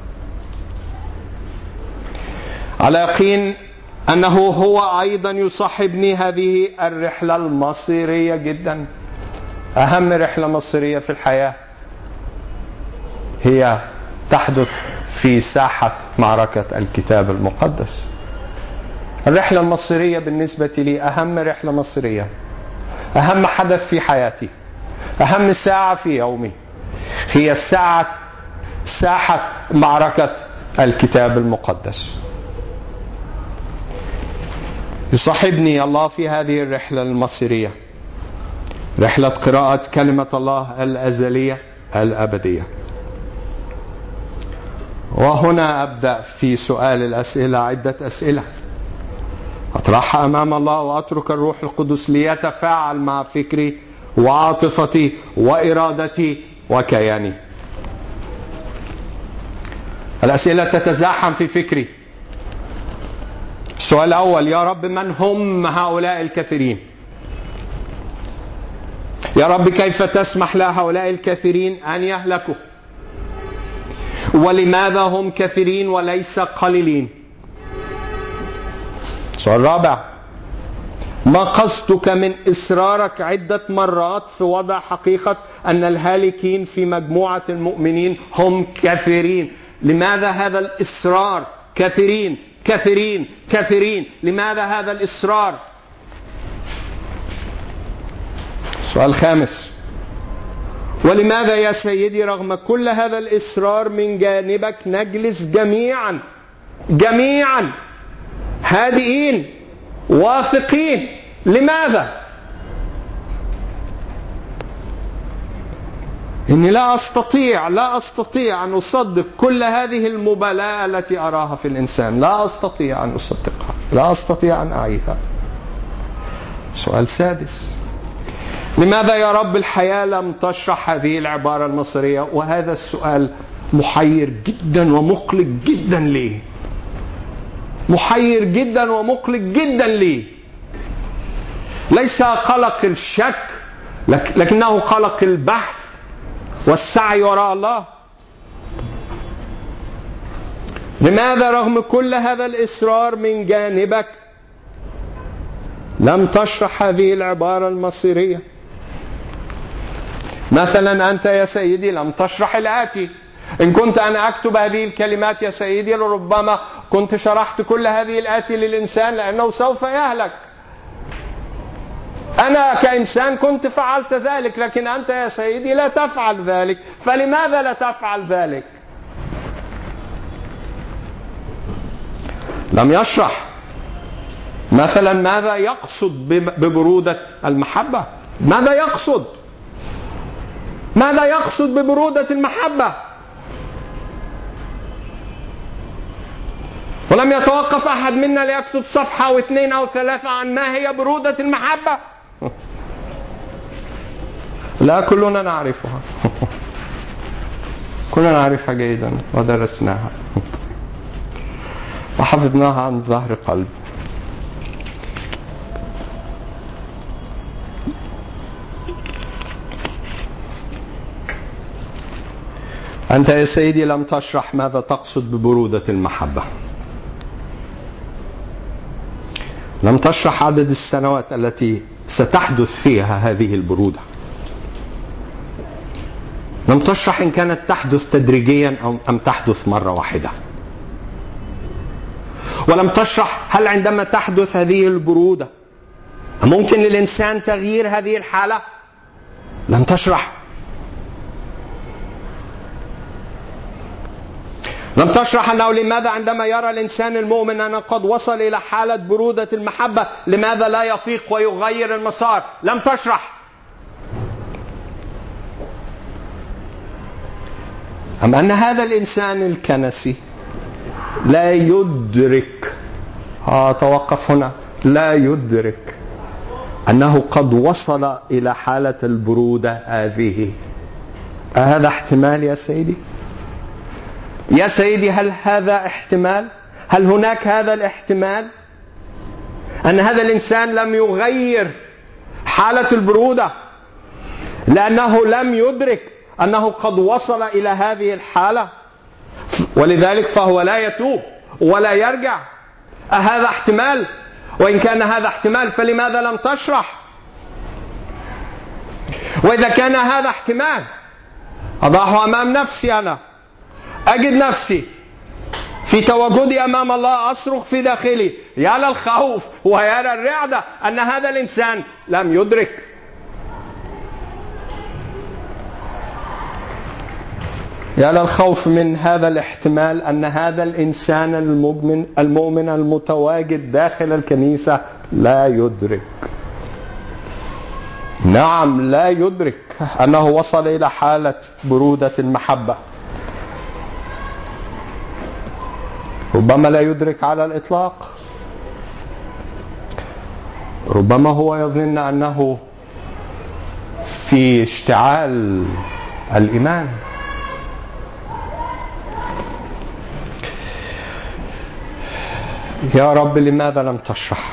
على يقين أنه هو أيضا يصاحبني هذه الرحلة المصيرية جدا. أهم رحلة مصيرية في الحياة هي تحدث في ساحة معركة الكتاب المقدس. الرحلة المصيرية بالنسبة لي أهم رحلة مصيرية أهم حدث في حياتي، أهم ساعة في يومي، هي الساعة ساحة معركة الكتاب المقدس. يصاحبني الله في هذه الرحلة المصيرية، رحلة قراءة كلمة الله الأزلية الأبدية. وهنا أبدأ في سؤال الأسئلة، عدة أسئلة أطرحها أمام الله، وأترك الروح القدس ليتفاعل مع فكري وعاطفتي وإرادتي وكياني. الأسئلة تتزاحم في فكري. السؤال الأول: يا رب، من هم هؤلاء الكثيرين؟ يا رب، كيف تسمح لهؤلاء الكثيرين أن يهلكوا؟ ولماذا هم كثيرين وليس قليلين؟ السؤال الرابع: ما قصدك من إصرارك عدة مرات في وضع حقيقة أن الهالكين في مجموعة المؤمنين هم كثيرين؟ لماذا هذا الإصرار؟ كثيرين كثيرين كثيرين، لماذا هذا الإصرار؟ السؤال الخامس: ولماذا يا سيدي رغم كل هذا الإصرار من جانبك نجلس جميعا جميعا هادئين واثقين؟ لماذا؟ إني لا أستطيع لا أستطيع أن أصدق كل هذه المبالاة التي أراها في الإنسان، لا أستطيع أن أصدقها، لا أستطيع أن أعيها. سؤال سادس: لماذا يا رب الحياة لم تشرح هذه العبارة المصرية؟ وهذا السؤال محير جدا ومقلق جدا لي، محير جدا ومقلق جدا لي. ليس قلق الشك، لكنه قلق البحث والسعي وراء الله. لماذا رغم كل هذا الإصرار من جانبك لم تشرح هذه العبارة المصيرية؟ مثلا أنت يا سيدي لم تشرح الآتي. إن كنت أنا أكتب هذه الكلمات يا سيدي لربما كنت شرحت كل هذه الآتي للإنسان، لأنه سوف يهلك. أنا كإنسان كنت فعلت ذلك، لكن أنت يا سيدي لا تفعل ذلك، فلماذا لا تفعل ذلك؟ لم يشرح مثلا ماذا يقصد ببرودة المحبة. ماذا يقصد؟ ماذا يقصد ببرودة المحبة؟ ولم يتوقف أحد منا ليكتب صفحة أو اثنين أو ثلاثة عن ما هي برودة المحبة. لا، كلنا نعرفها، كلنا نعرفها جيدا ودرسناها وحفظناها عن ظهر قلب. أنت يا سيدي لم تشرح ماذا تقصد ببرودة المحبة. لم تشرح عدد السنوات التي ستحدث فيها هذه البرودة. لم تشرح إن كانت تحدث تدريجيا أو أم تحدث مرة واحدة. ولم تشرح هل عندما تحدث هذه البرودة ممكن للإنسان تغيير هذه الحالة. لم تشرح. لم تشرح أنه لماذا عندما يرى الإنسان المؤمن أنه قد وصل إلى حالة برودة المحبة لماذا لا يفيق ويغير المسار. لم تشرح. أما أن هذا الإنسان الكنسي لا يدرك، آه توقف هنا، لا يدرك أنه قد وصل إلى حالة البرودة هذه. هذا احتمال يا سيدي؟ يا سيدي هل هذا احتمال؟ هل هناك هذا الاحتمال أن هذا الإنسان لم يغير حالة البرودة لأنه لم يدرك أنه قد وصل إلى هذه الحالة، ولذلك فهو لا يتوب ولا يرجع؟ هذا احتمال؟ وإن كان هذا احتمال فلماذا لم تشرح؟ وإذا كان هذا احتمال أضعه أمام نفسي، أنا أجد نفسي في تواجدي أمام الله أصرخ في داخلي يا للخوف ويا للرعدة أن هذا الإنسان لم يدرك يا للخوف من هذا الاحتمال أن هذا الإنسان المؤمن المؤمن المتواجد داخل الكنيسة لا يدرك، نعم لا يدرك أنه وصل إلى حالة برودة المحبة. ربما لا يدرك على الإطلاق، ربما هو يظن أنه في اشتعال الإيمان. يا رب لماذا لم تشرح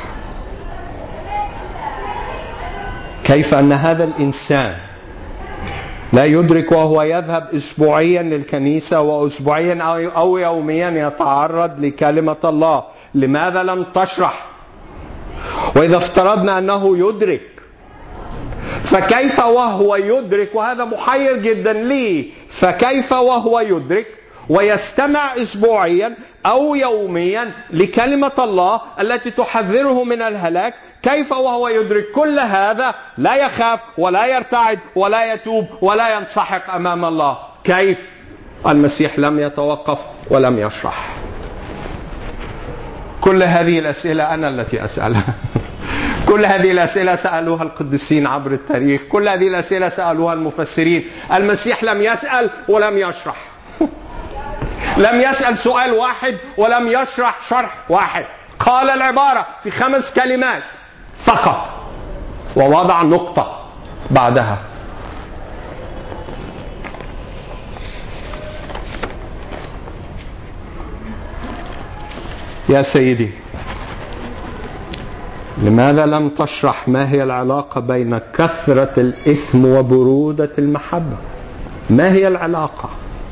كيف أن هذا الإنسان لا يدرك وهو يذهب أسبوعيا للكنيسة وأسبوعيا أو يوميا يتعرض لكلمة الله؟ لماذا لم تشرح؟ وإذا افترضنا أنه يدرك، فكيف وهو يدرك، وهذا محير جدا لي، فكيف وهو يدرك ويستمع أسبوعيا أو يوميا لكلمة الله التي تحذره من الهلاك، كيف وهو يدرك كل هذا لا يخاف ولا يرتعد ولا يتوب ولا ينسحق أمام الله؟ كيف؟ المسيح لم يتوقف ولم يشرح. كل هذه الأسئلة أنا التي أسألها. كل هذه الأسئلة سألوها القديسين عبر التاريخ، كل هذه الأسئلة سألوها المفسرين. المسيح لم يسأل ولم يشرح. لم يسأل سؤال واحد ولم يشرح شرح واحد. قال العبارة في خمس كلمات فقط ووضع نقطة بعدها. يا سيدي لماذا لم تشرح ما هي العلاقة بين كثرة الإثم وبرودة المحبة؟ ما هي العلاقة؟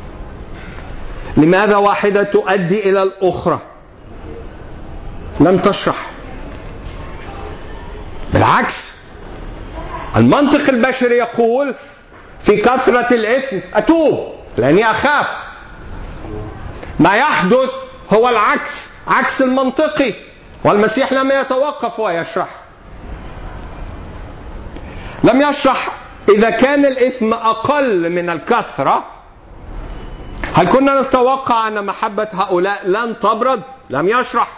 لماذا واحدة تؤدي إلى الأخرى؟ لم تشرح. بالعكس، المنطق البشري يقول في كثرة الإثم أتوب لأني أخاف. ما يحدث هو العكس، عكس المنطقي، والمسيح لم يتوقف ويشرح. لم يشرح إذا كان الإثم أقل من الكثرة هل كنا نتوقع أن محبة هؤلاء لن تبرد؟ لم يشرح.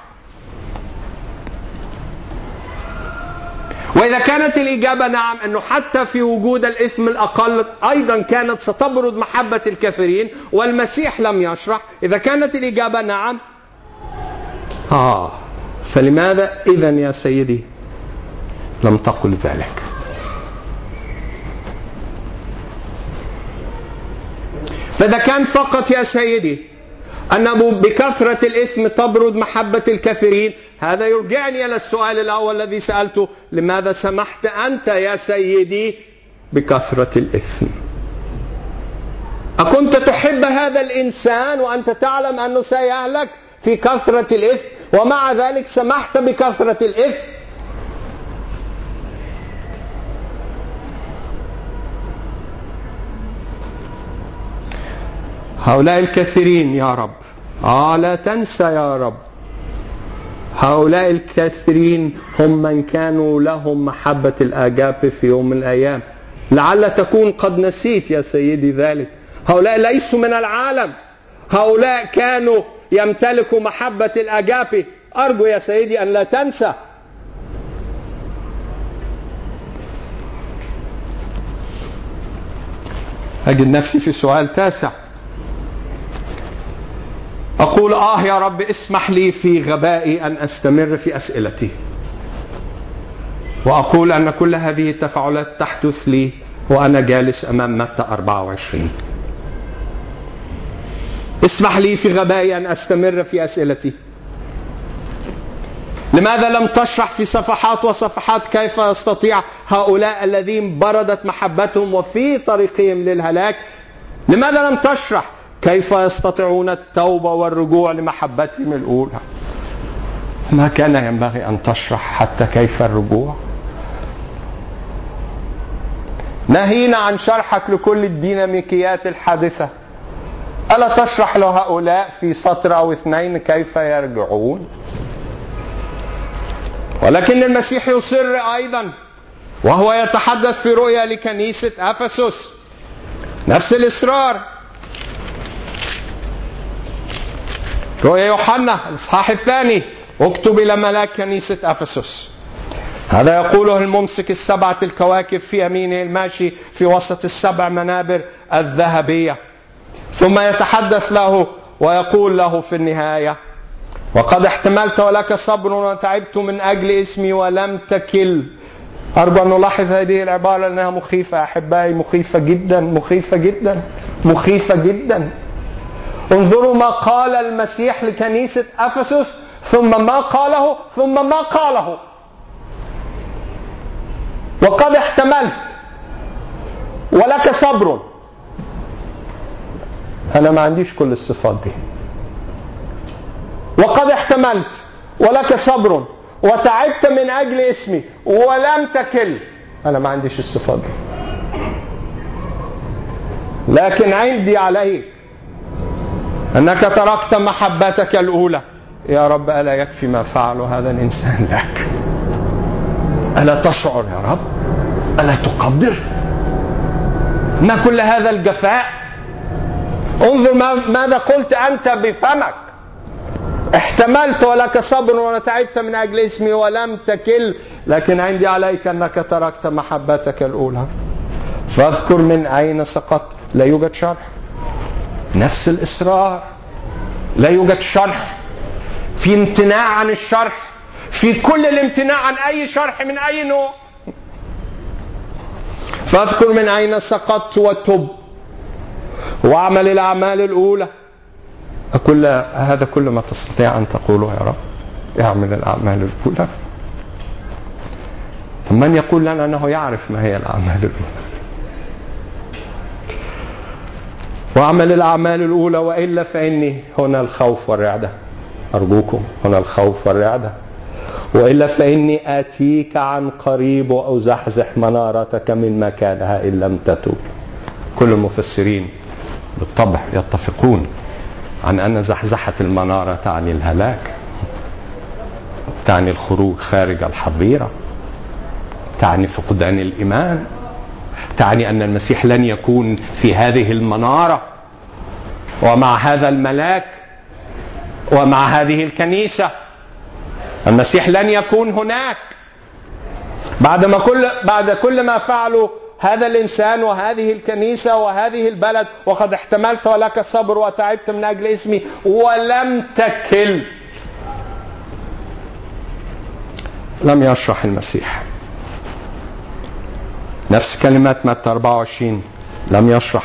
وإذا كانت الإجابة نعم، أنه حتى في وجود الإثم الأقل أيضا كانت ستبرد محبة الكثيرين، والمسيح لم يشرح. إذا كانت الإجابة نعم، آه فلماذا إذن يا سيدي لم تقل ذلك؟ فإذا كان فقط يا سيدي أنه بكثرة الإثم تبرد محبة الكثيرين، هذا يرجعني إلى السؤال الأول الذي سألته: لماذا سمحت أنت يا سيدي بكثرة الإثم؟ أكنت تحب هذا الإنسان وأنت تعلم أنه سيهلك في كثرة الإثم ومع ذلك سمحت بكثرة الإثم؟ هؤلاء الكثيرين يا رب، آه لا تنسى يا رب، هؤلاء الكثيرين هم من كانوا لهم محبة الآجابة في يوم من الأيام. لعل تكون قد نسيت يا سيدي ذلك. هؤلاء ليسوا من العالم، هؤلاء كانوا يمتلكوا محبة الآجابة. أرجو يا سيدي أن لا تنسى. أجد نفسي في سؤال تاسع، أقول آه يا رب اسمح لي في غبائي أن أستمر في أسئلتي، وأقول أن كل هذه التفاعلات تحدث لي وأنا جالس أمام متى أربعة وعشرين. اسمح لي في غبائي أن أستمر في أسئلتي. لماذا لم تشرح في صفحات وصفحات كيف يستطيع هؤلاء الذين بردت محبتهم وفي طريقهم للهلاك، لماذا لم تشرح كيف يستطيعون التوبة والرجوع لمحبتهم الأولى؟ ما كان ينبغي أن تشرح حتى كيف الرجوع؟ نهينا عن شرحك لكل الديناميكيات الحادثة، ألا تشرح لهؤلاء في سطر أو اثنين كيف يرجعون؟ ولكن المسيح يصر أيضا وهو يتحدث في رؤيا لكنيسة أفسس نفس الإصرار. رؤيا يوحنا الإصحاح الثاني: اكتب إلى ملاك كنيسة أفسس، هذا يقوله الممسك السبعة الكواكب في يمينه الماشي في وسط السبع منابر الذهبية. ثم يتحدث له ويقول له في النهاية: وقد احتملت ولك صبر وتعبت من أجل اسمي ولم تكل. أرجو أن نلاحظ هذه العبارة لأنها مخيفة أحبائي، مخيفة جدا مخيفة جدا مخيفة جدا. انظروا ما قال المسيح لكنيسة أفسس، ثم ما قاله ثم ما قاله. وقد احتملت ولك صبر. أنا ما عنديش كل الصفات دي. وقد احتملت ولك صبر وتعبت من أجل اسمي ولم تكل. أنا ما عنديش الصفات دي، لكن عندي عليك أنك تركت محبتك الأولى. يا رب، ألا يكفي ما فعل هذا الإنسان لك؟ ألا تشعر يا رب؟ ألا تقدر ما كل هذا الجفاء؟ انظر ماذا قلت أنت بفمك: احتملت ولك صبر وتعبت من أجل اسمي ولم تكل، لكن عندي عليك أنك تركت محبتك الأولى. فاذكر من أين سقطت. لا يوجد شرح، نفس الإصرار، لا يوجد شرح، في امتناع عن الشرح، في كل الامتناع عن أي شرح من أي نوع. فاذكر من أين سقطت وتب واعمل الأعمال الأولى. أقول هذا كل ما تستطيع أن تقوله يا رب، اعمل الأعمال الأولى. من يقول لنا أنه يعرف ما هي الأعمال الأولى؟ واعمل الأعمال الأولى وإلا فإني هنا الخوف والرعدة. أرجوكم، هنا الخوف والرعدة. وإلا فإني آتيك عن قريب وأزحزح منارتك من مكانها إن لم تتوب. كل المفسرين بالطبع يتفقون عن أن زحزحة المنارة تعني الهلاك، تعني الخروج خارج الحظيرة، تعني فقدان الإيمان، تعني أن المسيح لن يكون في هذه المنارة ومع هذا الملاك ومع هذه الكنيسة. المسيح لن يكون هناك بعد ما كل بعد كل ما فعلوا هذا الإنسان وهذه الكنيسة وهذه البلد. وقد احتملت ولك الصبر وتعبت من أجل اسمي ولم تكل. لم يشرح المسيح نفس كلمات متى أربعة وعشرين، لم يشرح.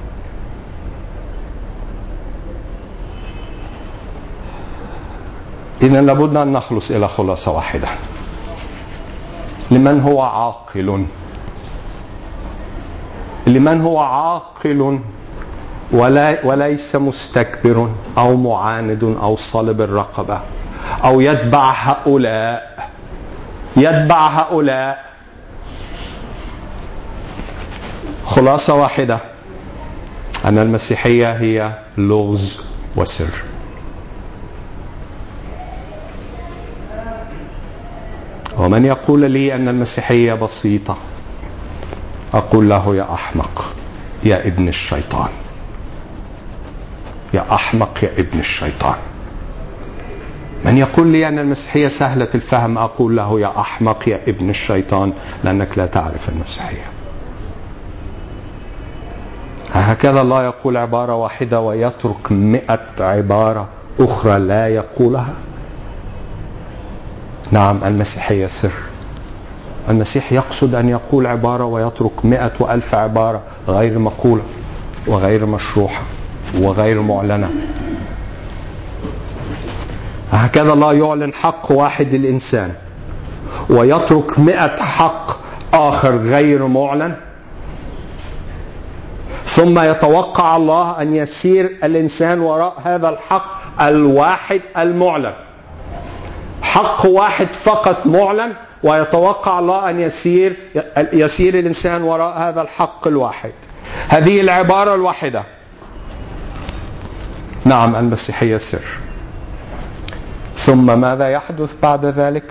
إذن لابد أن نخلص إلى خلاصة واحدة: لمن هو عاقل، لمن هو عاقل ولا وليس مستكبر أو معاند أو صلب الرقبة أو يتبع هؤلاء يتبع هؤلاء خلاصة واحدة: أن المسيحية هي لغز وسر. ومن يقول لي أن المسيحية بسيطة أقول له: يا أحمق يا ابن الشيطان، يا أحمق يا ابن الشيطان. من يقول لي أن المسيحية سهلة الفهم أقول له: يا أحمق يا ابن الشيطان، لأنك لا تعرف المسيحية. هكذا الله يقول عبارة واحدة ويترك مئة عبارة أخرى لا يقولها. نعم، المسيحية سر. المسيح يقصد أن يقول عبارة ويترك مئة وألف عبارة غير مقولة وغير مشروحة وغير معلنة. هكذا الله يعلن حق واحد للإنسان ويترك مئة حق آخر غير معلن، ثم يتوقع الله أن يسير الإنسان وراء هذا الحق الواحد المعلن. حق واحد فقط معلن، ويتوقع الله أن يسير يسير الإنسان وراء هذا الحق الواحد. هذه العبارة الواحدة. نعم، المسيحية سر. ثم ماذا يحدث بعد ذلك؟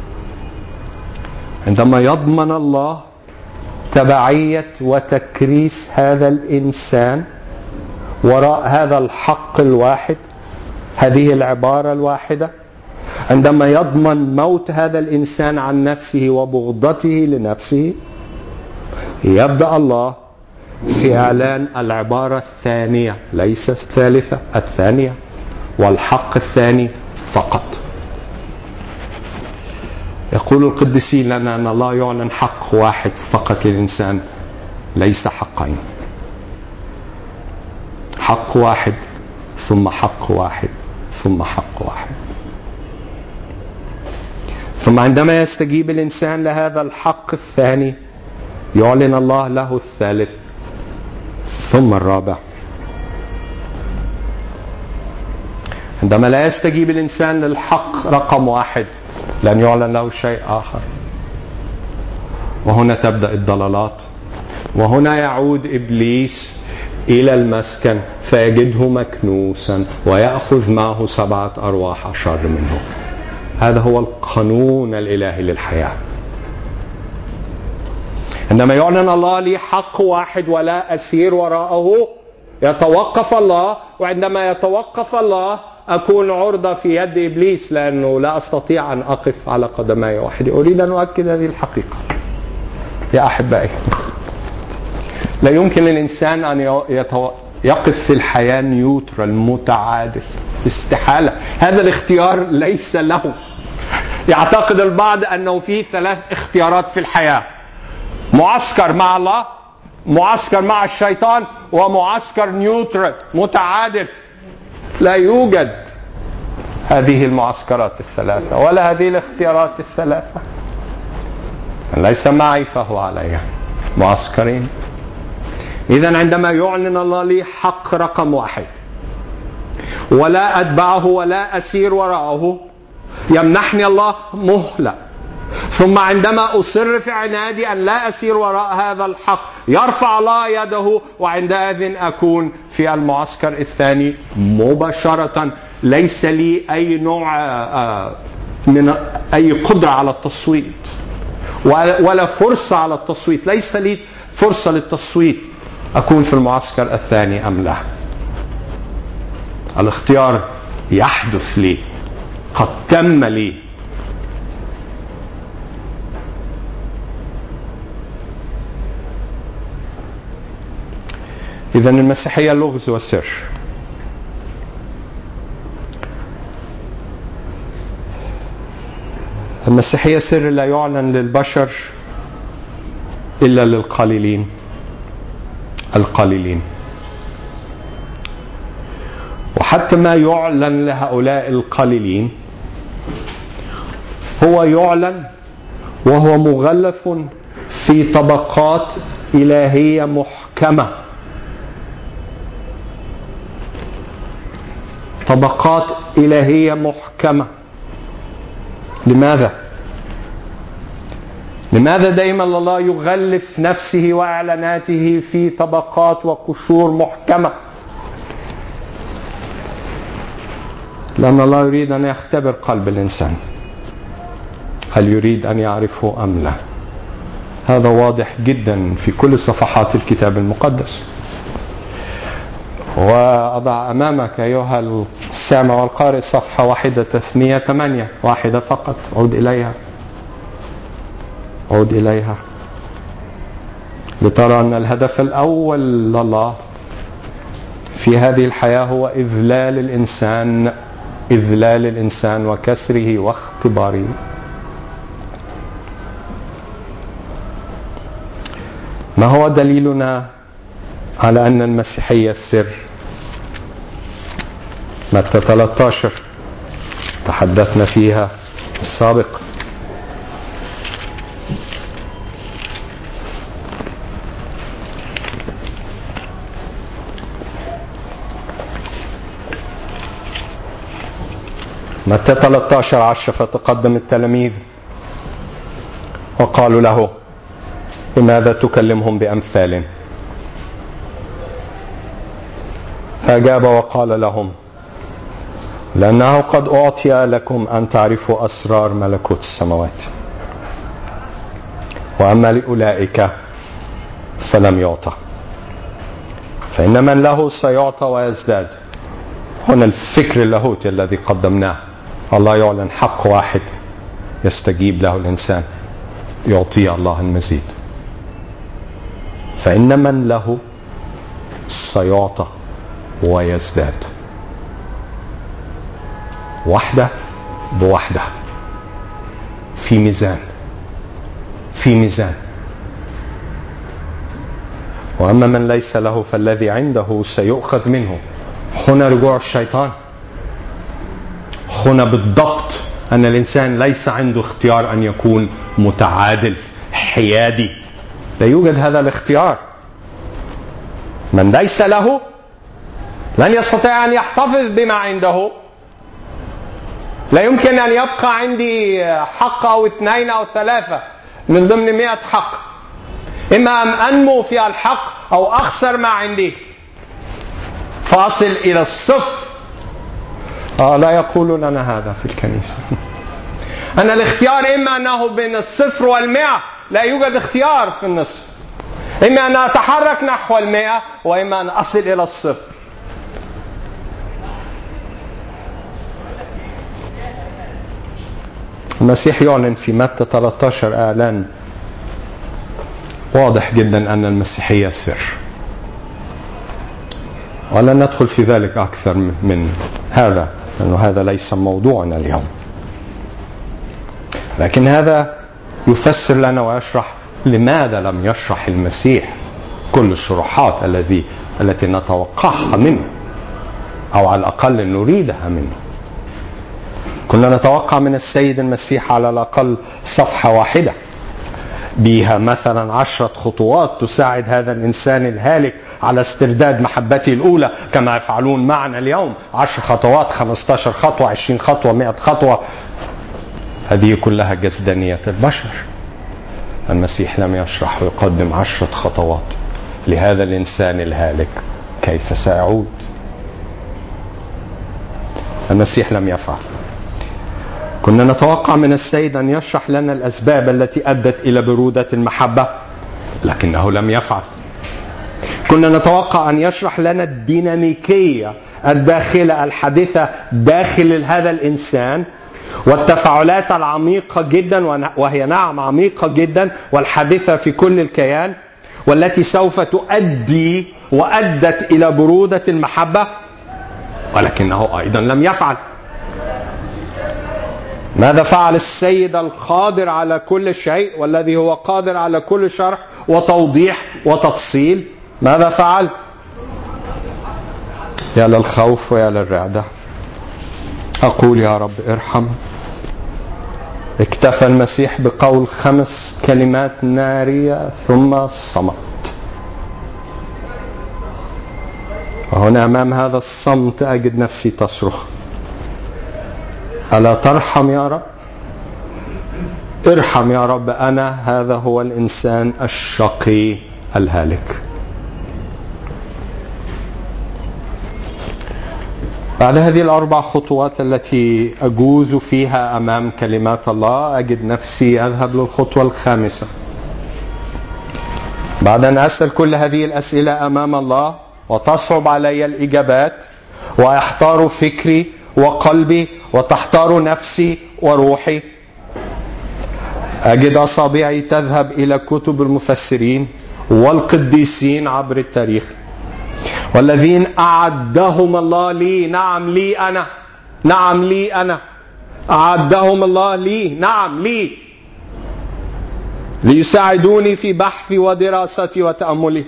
عندما يضمن الله تبعية وتكريس هذا الإنسان وراء هذا الحق الواحد، هذه العبارة الواحدة عندما يضمن موت هذا الإنسان عن نفسه وبغضته لنفسه، يبدأ الله في إعلان العبارة الثانية، ليس الثالثة، الثانية، والحق الثاني فقط. يقول القديسين لنا أن الله يعلن حق واحد فقط للإنسان، ليس حقين، حق واحد ثم حق واحد ثم حق واحد. ثم عندما يستجيب الإنسان لهذا الحق الثاني يعلن الله له الثالث ثم الرابع. عندما لا يستجيب الإنسان للحق رقم واحد لن يعلن له شيء آخر. وهنا تبدأ الضلالات، وهنا يعود إبليس إلى المسكن فيجده مكنوسا ويأخذ معه سبعة أرواح أشر منه. هذا هو القانون الإلهي للحياة. عندما يعلن الله لي حق واحد ولا أسير وراءه يتوقف الله، وعندما يتوقف الله أكون عرضة في يد إبليس، لأنه لا أستطيع أن أقف على قدمي وحدي. أريد أن أؤكد هذه الحقيقة يا أحبائي. لا يمكن للإنسان أن يقف في الحياة نيوترال متعادل، استحالة. هذا الاختيار ليس له. يعتقد البعض أنه فيه ثلاث اختيارات في الحياة: معسكر مع الله، معسكر مع الشيطان، ومعسكر نيوترال متعادل. لا يوجد هذه المعسكرات الثلاثة ولا هذه الاختيارات الثلاثة. ليس معي فهو علي، معسكرين. إذن عندما يعلن الله لي حق رقم واحد ولا أتبعه ولا أسير وراءه يمنحني الله مهلة، ثم عندما أصر في عنادي أن لا أسير وراء هذا الحق يرفع الله يده، وعندئذ أكون في المعسكر الثاني مباشرة. ليس لي أي نوع من أي قدرة على التصويت ولا فرصة على التصويت. ليس لي فرصة للتصويت أكون في المعسكر الثاني أم لا. الاختيار يحدث لي، قد تم لي. إذن المسيحية لغز وسر. المسيحية سر لا يعلن للبشر إلا للقليلين القليلين، وحتى ما يعلن لهؤلاء القليلين هو يعلن وهو مغلف في طبقات إلهية محكمة، طبقات إلهية محكمة. لماذا؟ لماذا دائما الله يغلف نفسه وإعلاناته في طبقات وقشور محكمة؟ لأن الله يريد أن يختبر قلب الإنسان، هل يريد أن يعرفه أم لا. هذا واضح جدا في كل صفحات الكتاب المقدس. وأضع أمامك أيها السامع والقارئ صفحة واحدة تثنية ثمانية، واحدة فقط. عود إليها، عود إليها لترى أن الهدف الأول لله في هذه الحياة هو إذلال الإنسان، إذلال الإنسان وكسره واختباره. ما هو دليلنا على أن المسيحية السر؟ متى ثلاثة عشر تحدثنا فيها السابق. متى ثلاثة عشر عشرة فتقدم التلاميذ وقالوا له: لماذا تكلمهم بأمثال؟ فأجاب وقال لهم: لأنه قد أعطي لكم أن تعرفوا أسرار ملكوت السماوات، وأما لأولئك فلم يعطى. فإن من له سيعطى ويزداد، هنا الفكر اللاهوتي الذي قدمناه. الله يعلن حق واحد يستجيب له الإنسان، يعطيه الله المزيد. فإن من له سيعطى ويزداد، واحدة بواحدة، في ميزان في ميزان. وأما من ليس له فالذي عنده سيؤخذ منه. هنا رجوع الشيطان، هنا بالضبط أن الإنسان ليس عنده اختيار أن يكون متعادل حيادي، لا يوجد هذا الاختيار. من ليس له لن يستطيع أن يحتفظ بما عنده. لا يمكن أن يبقى عندي حق أو اثنين أو ثلاثة من ضمن مئة حق، إما أن أنمو في الحق أو أخسر ما عندي فأصل إلى الصفر. آه لا يقولون أنا هذا في الكنيسة. أنا الاختيار إما أنه بين الصفر والمئة، لا يوجد اختيار في النصف. إما أن أتحرك نحو المئة وإما أن أصل إلى الصفر. المسيح يعلن في متى ثلاثة عشر إعلان واضح جدا أن المسيحية سر، ولن ندخل في ذلك أكثر من هذا لأنه هذا ليس موضوعنا اليوم. لكن هذا يفسر لنا ويشرح لماذا لم يشرح المسيح كل الشروحات الذي التي نتوقعها منه، أو على الأقل نريدها منه. كنا نتوقع من السيد المسيح على الأقل صفحة واحدة بها مثلا عشرة خطوات تساعد هذا الإنسان الهالك على استرداد محبته الأولى، كما يفعلون معنا اليوم. عشر خطوات، خمسة عشر خطوة، عشرين خطوة، مئة خطوة. هذه كلها جسدانية البشر. المسيح لم يشرح ويقدم عشرة خطوات لهذا الإنسان الهالك كيف سيعود. المسيح لم يفعل. كنا نتوقع من السيد أن يشرح لنا الأسباب التي أدت إلى برودة المحبة، لكنه لم يفعل. كنا نتوقع أن يشرح لنا الديناميكية الداخلة الحادثة داخل هذا الإنسان والتفاعلات العميقة جدا، وهي نعم عميقة جدا والحادثة في كل الكيان، والتي سوف تؤدي وأدت إلى برودة المحبة، ولكنه أيضا لم يفعل. ماذا فعل السيد القادر على كل شيء والذي هو قادر على كل شرح وتوضيح وتفصيل؟ ماذا فعل؟ يا للخوف ويا للرعدة. أقول يا رب ارحم. اكتفى المسيح بقول خمس كلمات نارية ثم صمت. وهنا أمام هذا الصمت أجد نفسي تصرخ: ألا ترحم يا رب؟ ارحم يا رب، أنا هذا هو الإنسان الشقي الهالك. بعد هذه الأربع خطوات التي أجوز فيها أمام كلمات الله، أجد نفسي أذهب للخطوة الخامسة. بعد أن أسأل كل هذه الأسئلة أمام الله وتصعب علي الإجابات وأحتار فكري وقلبي وتحتار نفسي وروحي، أجد أصابعي تذهب إلى كتب المفسرين والقديسين عبر التاريخ، والذين أعدهم الله لي. نعم لي أنا، نعم لي أنا، أعدهم الله لي، نعم لي، ليساعدوني في بحثي ودراستي وتأملي.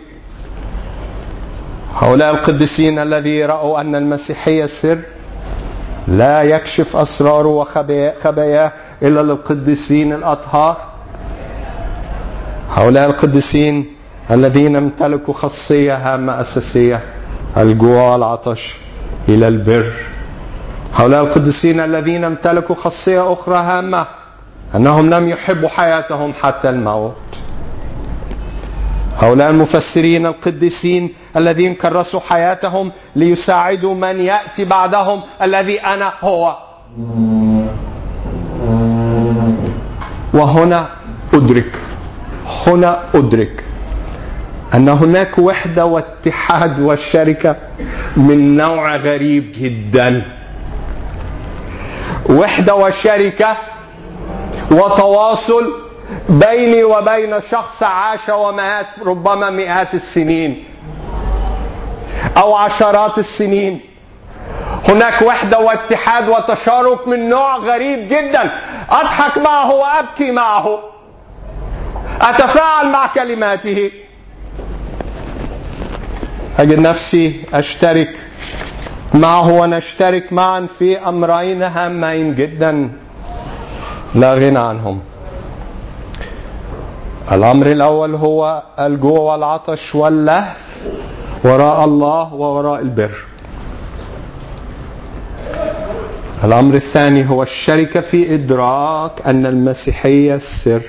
هؤلاء القديسين الذي رأوا أن المسيحية سر لا يكشف أسراره وخباياه إلا للقديسين الأطهار. هؤلاء القديسين الذين امتلكوا خاصية هامة أساسية: الجوع والعطش إلى البر. هؤلاء القديسين الذين امتلكوا خاصية أخرى هامة: أنهم لم يحبوا حياتهم حتى الموت. هؤلاء المفسرين القديسين الذين كرسوا حياتهم ليساعدوا من يأتي بعدهم الذي أنا هو. وهنا أدرك هنا أدرك أن هناك وحدة واتحاد وشركة من نوع غريب جدا، وحدة وشركة وتواصل بيني وبين شخص عاش ومات ربما مئات السنين أو عشرات السنين. هناك وحدة واتحاد وتشارك من نوع غريب جدا، أضحك معه وأبكي معه، أتفاعل مع كلماته، أجد نفسي أشترك معه ونشترك معا في أمرين هامين جدا لا غنى عنهم. الأمر الأول هو الجوع والعطش واللهث وراء الله ووراء البر. الأمر الثاني هو الشركة في إدراك أن المسيحية السر.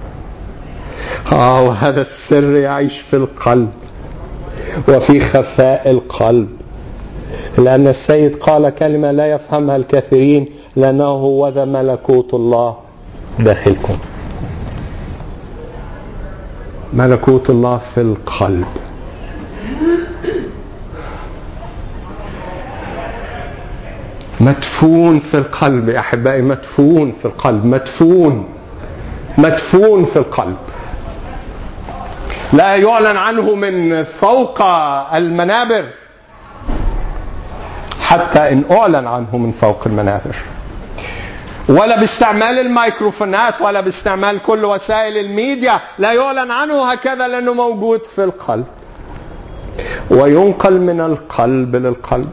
آه وهذا السر يعيش في القلب وفي خفاء القلب، لأن السيد قال كلمة لا يفهمها الكثيرين، لأنه هو ذا ملكوت الله داخلكم. ملكوت الله في القلب. مدفون في القلب يا أحبائي، مدفون في القلب، مدفون مدفون في القلب، لا يعلن عنه من فوق المنابر حتى إن أعلن عنه من فوق المنابر، ولا باستعمال الميكروفونات ولا باستعمال كل وسائل الميديا، لا يعلن عنه هكذا، لأنه موجود في القلب وينقل من القلب للقلب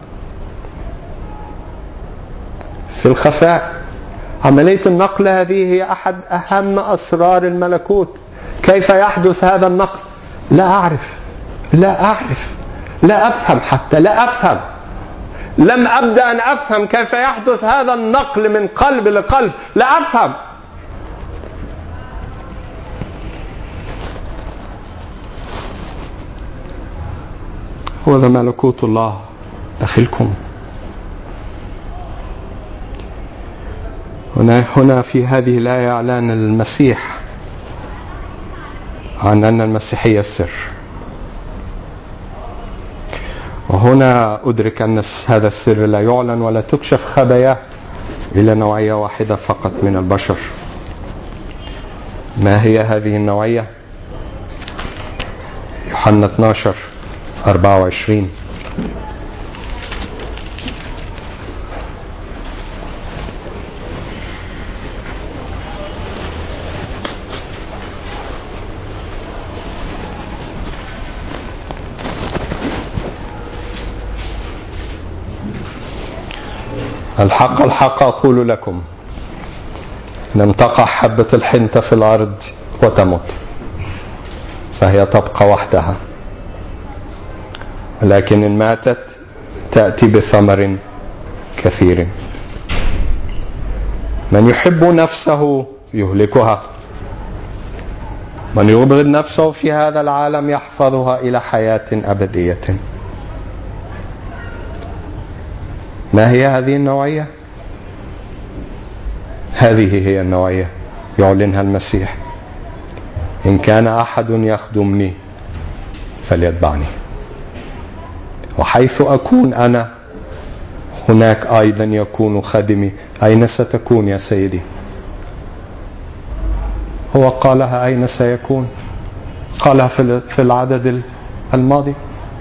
في الخفاء. عملية النقل هذه هي أحد أهم أسرار الملكوت. كيف يحدث هذا النقل؟ لا أعرف، لا أعرف، لا أفهم، حتى لا أفهم، لم أبدأ أن أفهم كيف يحدث هذا النقل من قلب لقلب، لا أفهم. هو ذا ملكوت الله داخلكم. هنا هنا في هذه الآية إعلان المسيح عن أن المسيحية السر. وهنا أدرك أن هذا السر لا يعلن ولا تكشف خباياه إلى نوعية واحدة فقط من البشر. ما هي هذه النوعية؟ يوحنا اثني عشر أربعة وعشرين. الحق الحق أقول لكم، لم تقع حبة الحنطة في الأرض وتمت، فهي تبقى وحدها، لكن إن ماتت تأتي بثمر كثير. من يحب نفسه يهلكها، من يبغض نفسه في هذا العالم يحفظها إلى حياة أبدية. ما هي هذه النوعية؟ هذه هي النوعية يعلنها المسيح: إن كان أحد يخدمني فليتبعني، وحيث أكون أنا هناك أيضا يكون خادمي. أين ستكون يا سيدي؟ هو قالها أين سيكون؟ قالها في العدد الماضي،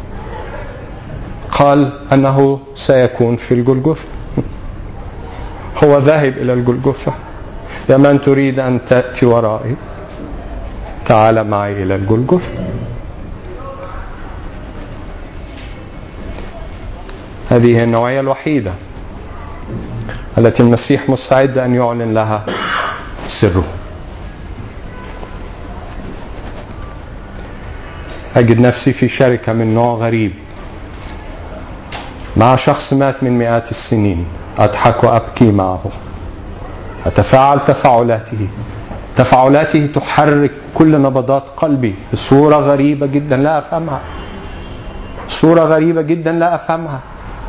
قال أنه سيكون في الجلجثة. هو ذاهب إلى الجلجثة. يا من تريد أن تأتي ورائي تعال معي إلى الجلجثة. هذه هي النوعية الوحيدة التي المسيح مستعد أن يعلن لها سره. أجد نفسي في شركة من نوع غريب مع شخص مات من مئات السنين، أضحك وأبكي معه، أتفاعل تفاعلاته تفاعلاته تحرك كل نبضات قلبي بصورة غريبة جدا لا أفهمها، صورة غريبة جدا لا أفهمها.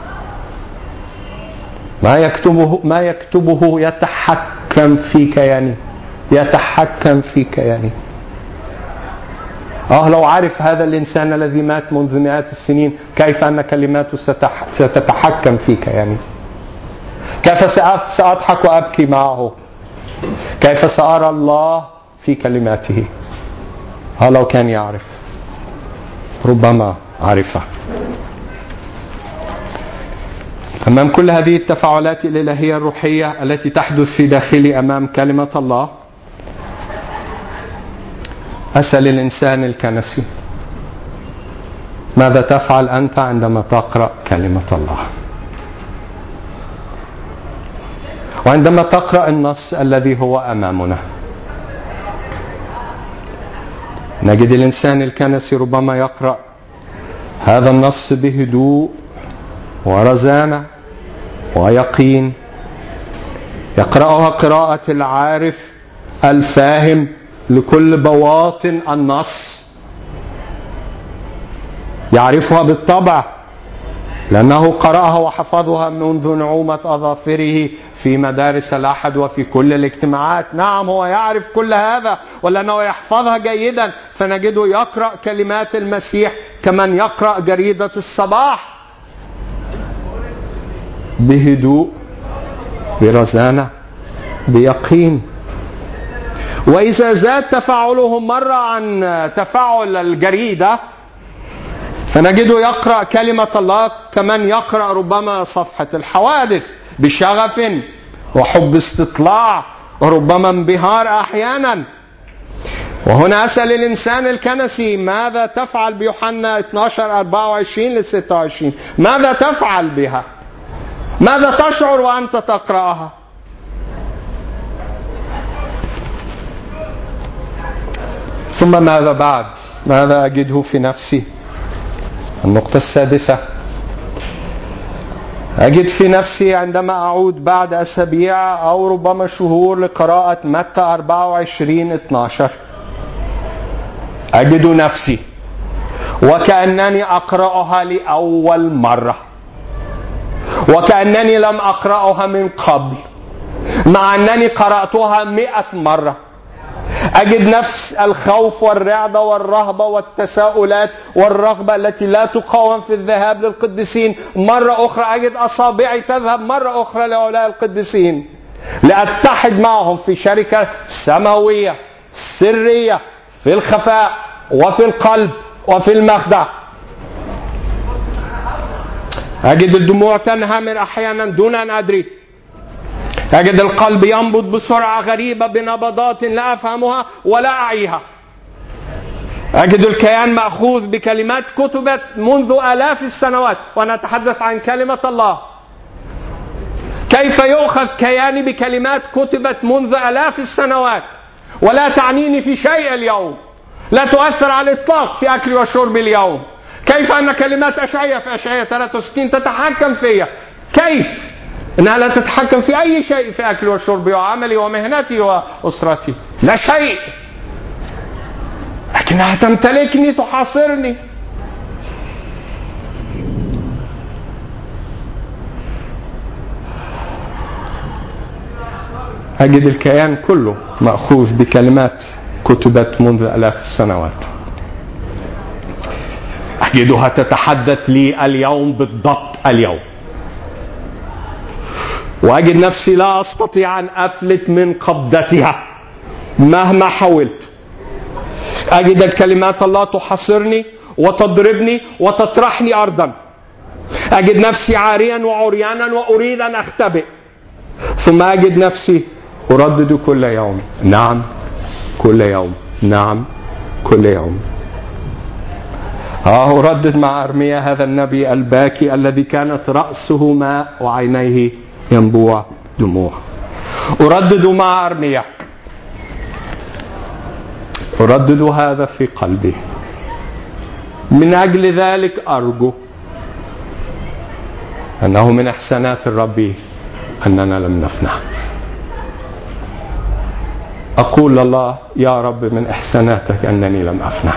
ما يكتبه ما يكتبه يتحكم في كياني، يتحكم في كياني. آه لو عارف هذا الإنسان الذي مات منذ مئات السنين كيف أن كلماته ستتحكم فيك، يعني كيف سأضحك وأبكي معه، كيف سأرى الله في كلماته. آه لو كان يعرف، ربما عرفه. أمام كل هذه التفاعلات الإلهية الروحية التي تحدث في داخلي أمام كلمة الله، أسأل الإنسان الكنسي: ماذا تفعل أنت عندما تقرأ كلمة الله؟ وعندما تقرأ النص الذي هو أمامنا، نجد الإنسان الكنسي ربما يقرأ هذا النص بهدوء ورزانة ويقين، يقرأها قراءة العارف الفاهم لكل بواطن النص، يعرفها بالطبع لأنه قرأها وحفظها منذ نعومة أظافره في مدارس الأحد وفي كل الاجتماعات. نعم هو يعرف كل هذا، ولأنه يحفظها جيدا، فنجده يقرأ كلمات المسيح كمن يقرأ جريدة الصباح بهدوء، برزانة، بيقين. وإذا زاد تفاعلهم مرة عن تفاعل الجريدة، فنجده يقرأ كلمة الله كمن يقرأ ربما صفحة الحوادث بشغف وحب استطلاع وربما انبهار أحيانا. وهنا أسأل الإنسان الكنسي: ماذا تفعل بيوحنا اثني عشر أربعة وعشرين لستة وعشرين؟ ماذا تفعل بها؟ ماذا تشعر وأنت تقرأها؟ ثم ماذا بعد؟ ماذا أجده في نفسي؟ النقطة السادسة: أجد في نفسي عندما أعود بعد أسابيع أو ربما شهور لقراءة متى أربعة وعشرين اثني عشر، أجد نفسي وكأنني أقرأها لأول مرة، وكأنني لم أقرأها من قبل، مع أنني قرأتها مئة مرة. أجد نفس الخوف والرعب والرهبة والتساؤلات والرغبة التي لا تقاوم في الذهاب للقديسين مرة أخرى. أجد أصابعي تذهب مرة أخرى لهؤلاء القديسين لأتحد معهم في شركة سماوية سرية في الخفاء وفي القلب وفي المخدع. أجد الدموع تنهمر أحيانا دون أن أدري. أجد القلب ينبض بسرعة غريبة بنبضات لا أفهمها ولا أعيها. أجد الكيان مأخوذ بكلمات كتبت منذ آلاف السنوات، وأنا أتحدث عن كلمة الله. كيف يؤخذ كياني بكلمات كتبت منذ آلاف السنوات ولا تعنيني في شيء اليوم، لا تؤثر على الإطلاق في أكلي وشربي اليوم؟ كيف أن كلمات أشعياء في أشعياء ثلاثة وستين تتحكم فيا؟ كيف إنها لا تتحكم في أي شيء في أكلي وشربي وعملي ومهنتي وأسرتي؟ لا شيء، لكنها تمتلكني، تحاصرني. أجد الكيان كله مأخوذ بكلمات كتبت منذ آلاف السنوات. أجدها تتحدث لي اليوم بالضبط اليوم، وأجد نفسي لا أستطيع أن أفلت من قبضتها مهما حاولت. أجد الكلمات الله تحاصرني وتضربني وتطرحني أرضا. أجد نفسي عاريا وعريانا وأريد أن أختبئ، ثم أجد نفسي أردد كل يوم نعم، كل يوم نعم، كل يوم. آه أردد مع أرميا هذا النبي الباكي الذي كانت رأسه ماء وعينيه ينبوع دموع. أردد مع أرميا، أردد هذا في قلبي. من أجل ذلك أرجو أنه من إحسانات الرب أننا لم نفنى. أقول لله: يا رب من إحساناتك أنني لم أفنى.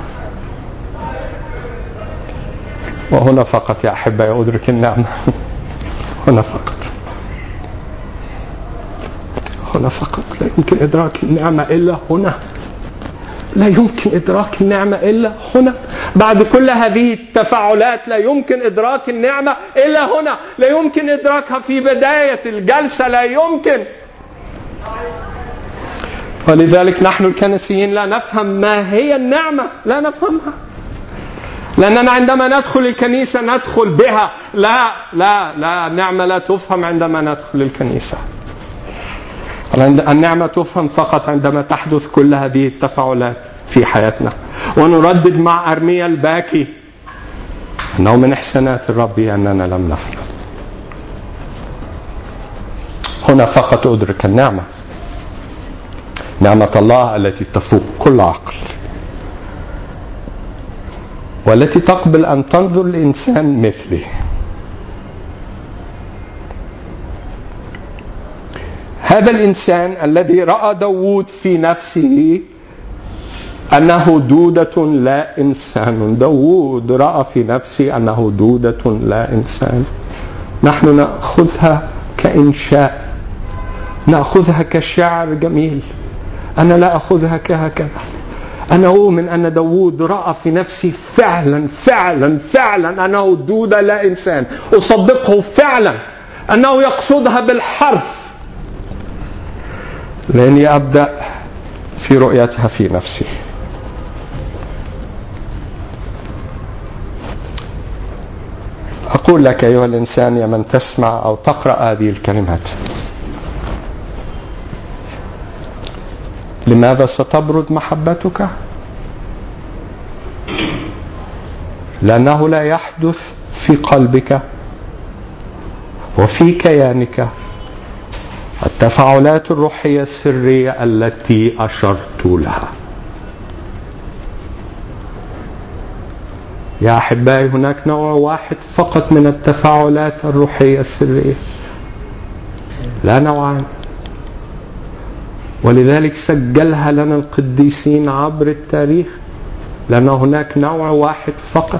وهنا فقط يا أحبائي أدرك النعمة. هنا فقط، هنا فقط. لا يمكن إدراك النعمة إلا هنا. لا يمكن إدراك النعمة إلا هنا. بعد كل هذه التفاعلات لا يمكن إدراك النعمة إلا هنا. لا يمكن إدراكها في بداية الجلسة، لا يمكن. ولذلك نحن الكنسيين لا نفهم ما هي النعمة، لا نفهمها، لأننا عندما ندخل الكنيسة ندخل بها. لا لا لا النعمة لا تفهم عندما ندخل الكنيسة. النعمة تفهم فقط عندما تحدث كل هذه التفاعلات في حياتنا، ونردد مع أرميا الباكي أنه من إحسانات الرب أننا لم نفهم. هنا فقط أدرك النعمة، نعمة الله التي تفوق كل عقل، والتي تقبل أن تنظر الإنسان مثله. هذا الإنسان الذي رأى داود في نفسه أنه دودة لا إنسان. داود رأى في نفسه أنه دودة لا إنسان. نحن نأخذها كإنشاء، نأخذها كشعر جميل. أنا لا أخذها كهكذا. أنا أؤمن أن داود رأى في نفسه فعلا فعلا فعلا أنه دودة لا إنسان. أصدقه فعلا أنه يقصدها بالحرف، لأني أبدأ في رؤيتها في نفسي. أقول لك أيها الإنسان يا من تسمع أو تقرأ هذه الكلمات، لماذا ستبرد محبتك؟ لأنه لا يحدث في قلبك وفي كيانك التفاعلات الروحية السرية التي أشرت لها. يا أحبائي، هناك نوع واحد فقط من التفاعلات الروحية السرية، لا نوعان. ولذلك سجلها لنا القديسين عبر التاريخ، لأن هناك نوع واحد فقط.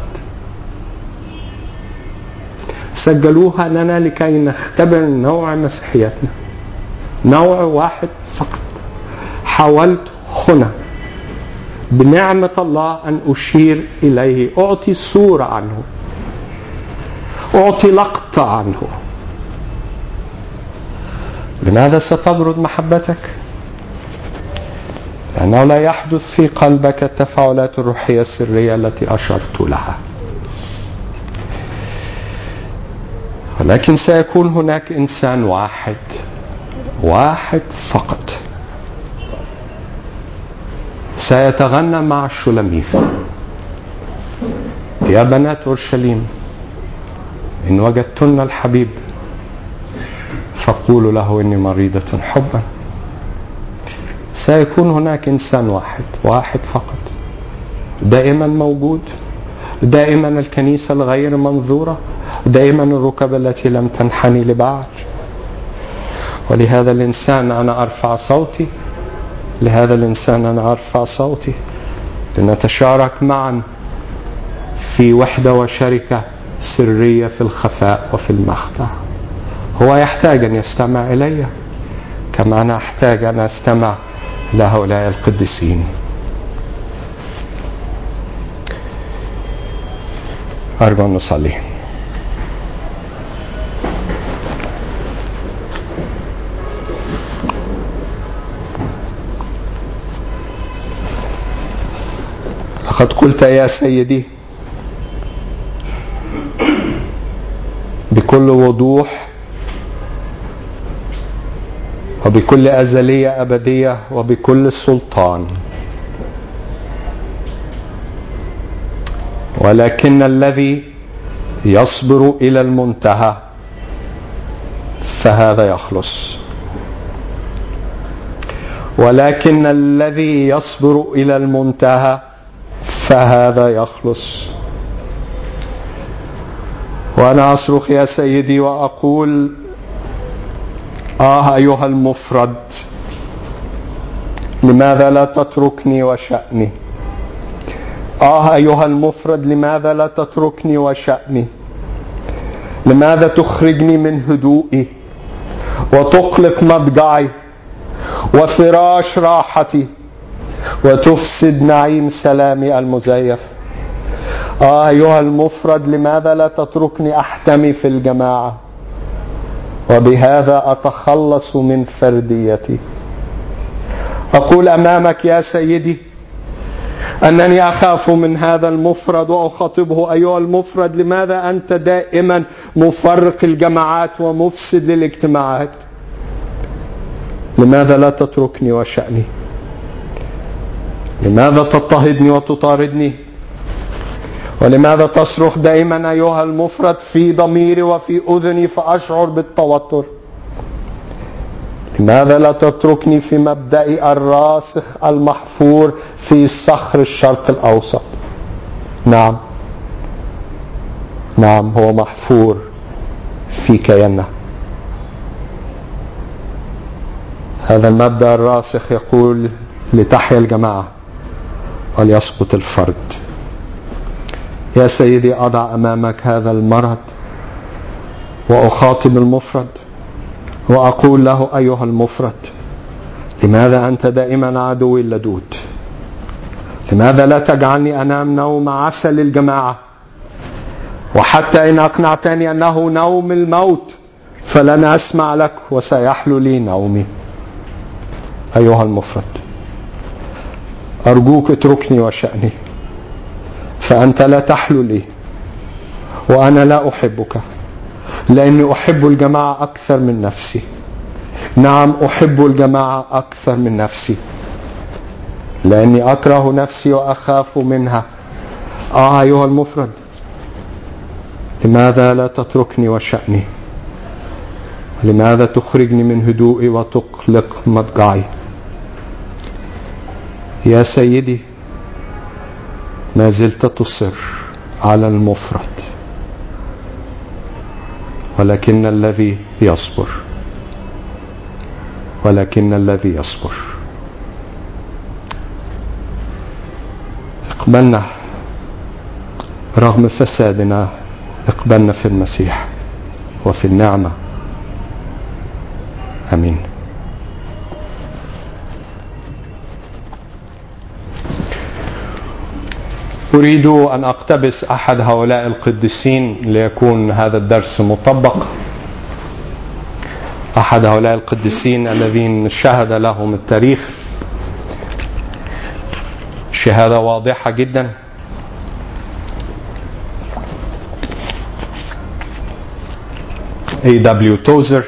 سجلوها لنا لكي نختبر نوع مسيحيتنا، نوع واحد فقط. حاولت هنا بنعمة الله أن أشير إليه، أعطي صورة عنه، أعطي لقطة عنه. لماذا ستبرد محبتك؟ لأنه لا يحدث في قلبك التفاعلات الروحية السرية التي أشرت لها. ولكن سيكون هناك إنسان واحد واحد فقط سيتغنى مع الشلميث: يا بنات أورشليم إن وجدتن الحبيب فقولوا له إني مريضة حبا. سيكون هناك إنسان واحد واحد فقط، دائما موجود، دائما الكنيسة الغير منظورة، دائما الركب التي لم تنحني لبعض. ولهذا الإنسان أنا أرفع صوتي، لهذا الإنسان أنا أرفع صوتي لنتشارك معا في وحدة وشركة سرية في الخفاء وفي المخدع. هو يحتاج أن يستمع إلي كما أنا أحتاج أن أستمع لهؤلاء القديسين. أرجو أن نصلي. لقد قلت يا سيدي بكل وضوح وبكل أزلية أبدية وبكل سلطان: ولكن الذي يصبر إلى المنتهى فهذا يخلص. ولكن الذي يصبر إلى المنتهى فهذا يخلص. وأنا أصرخ يا سيدي وأقول: آه أيها المفرد، لماذا لا تتركني وشأني؟ آه أيها المفرد، لماذا لا تتركني وشأني؟ لماذا تخرجني من هدوئي وتقلق مضجعي وفراش راحتي وتفسد نعيم سلامي المزيف. آه أيها المفرد، لماذا لا تتركني أحتمي في الجماعة وبهذا أتخلص من فرديتي؟ أقول أمامك يا سيدي أنني أخاف من هذا المفرد وأخاطبه: أيها المفرد، لماذا أنت دائما مفرق الجماعات ومفسد للاجتماعات؟ لماذا لا تتركني وشأني؟ لماذا تضطهدني وتطاردني؟ ولماذا تصرخ دائما أيها المفرد في ضميري وفي أذني فأشعر بالتوتر؟ لماذا لا تتركني في مبدئي الراسخ المحفور في صخر الشرق الأوسط؟ نعم نعم هو محفور في كياننا. هذا المبدأ الراسخ يقول: لتحيا الجماعة وليسقط الفرد. يا سيدي، أضع أمامك هذا المرض وأخاطب المفرد وأقول له: أيها المفرد، لماذا أنت دائما عدوي اللدود؟ لماذا لا تجعلني أنام نوم عسل الجماعة؟ وحتى إن أقنعتني أنه نوم الموت فلن أسمع لك وسيحلو لي نومي. أيها المفرد، أرجوك اتركني وشأني، فأنت لا تحلو لي وأنا لا أحبك، لأني أحب الجماعة أكثر من نفسي. نعم، أحب الجماعة أكثر من نفسي، لأني أكره نفسي وأخاف منها. آه أيها المفرد، لماذا لا تتركني وشأني؟ لماذا تخرجني من هدوئي وتقلق مضجعي؟ يا سيدي، ما زلت تصر على المفرد، ولكن الذي يصبر ولكن الذي يصبر اقبلنا رغم فسادنا، اقبلنا في المسيح وفي النعمة. أمين. أريد أن أقتبس أحد هؤلاء القديسين ليكون هذا الدرس مطبق. أحد هؤلاء القديسين الذين شهد لهم التاريخ شهادة واضحة جدا. إي دبليو توزر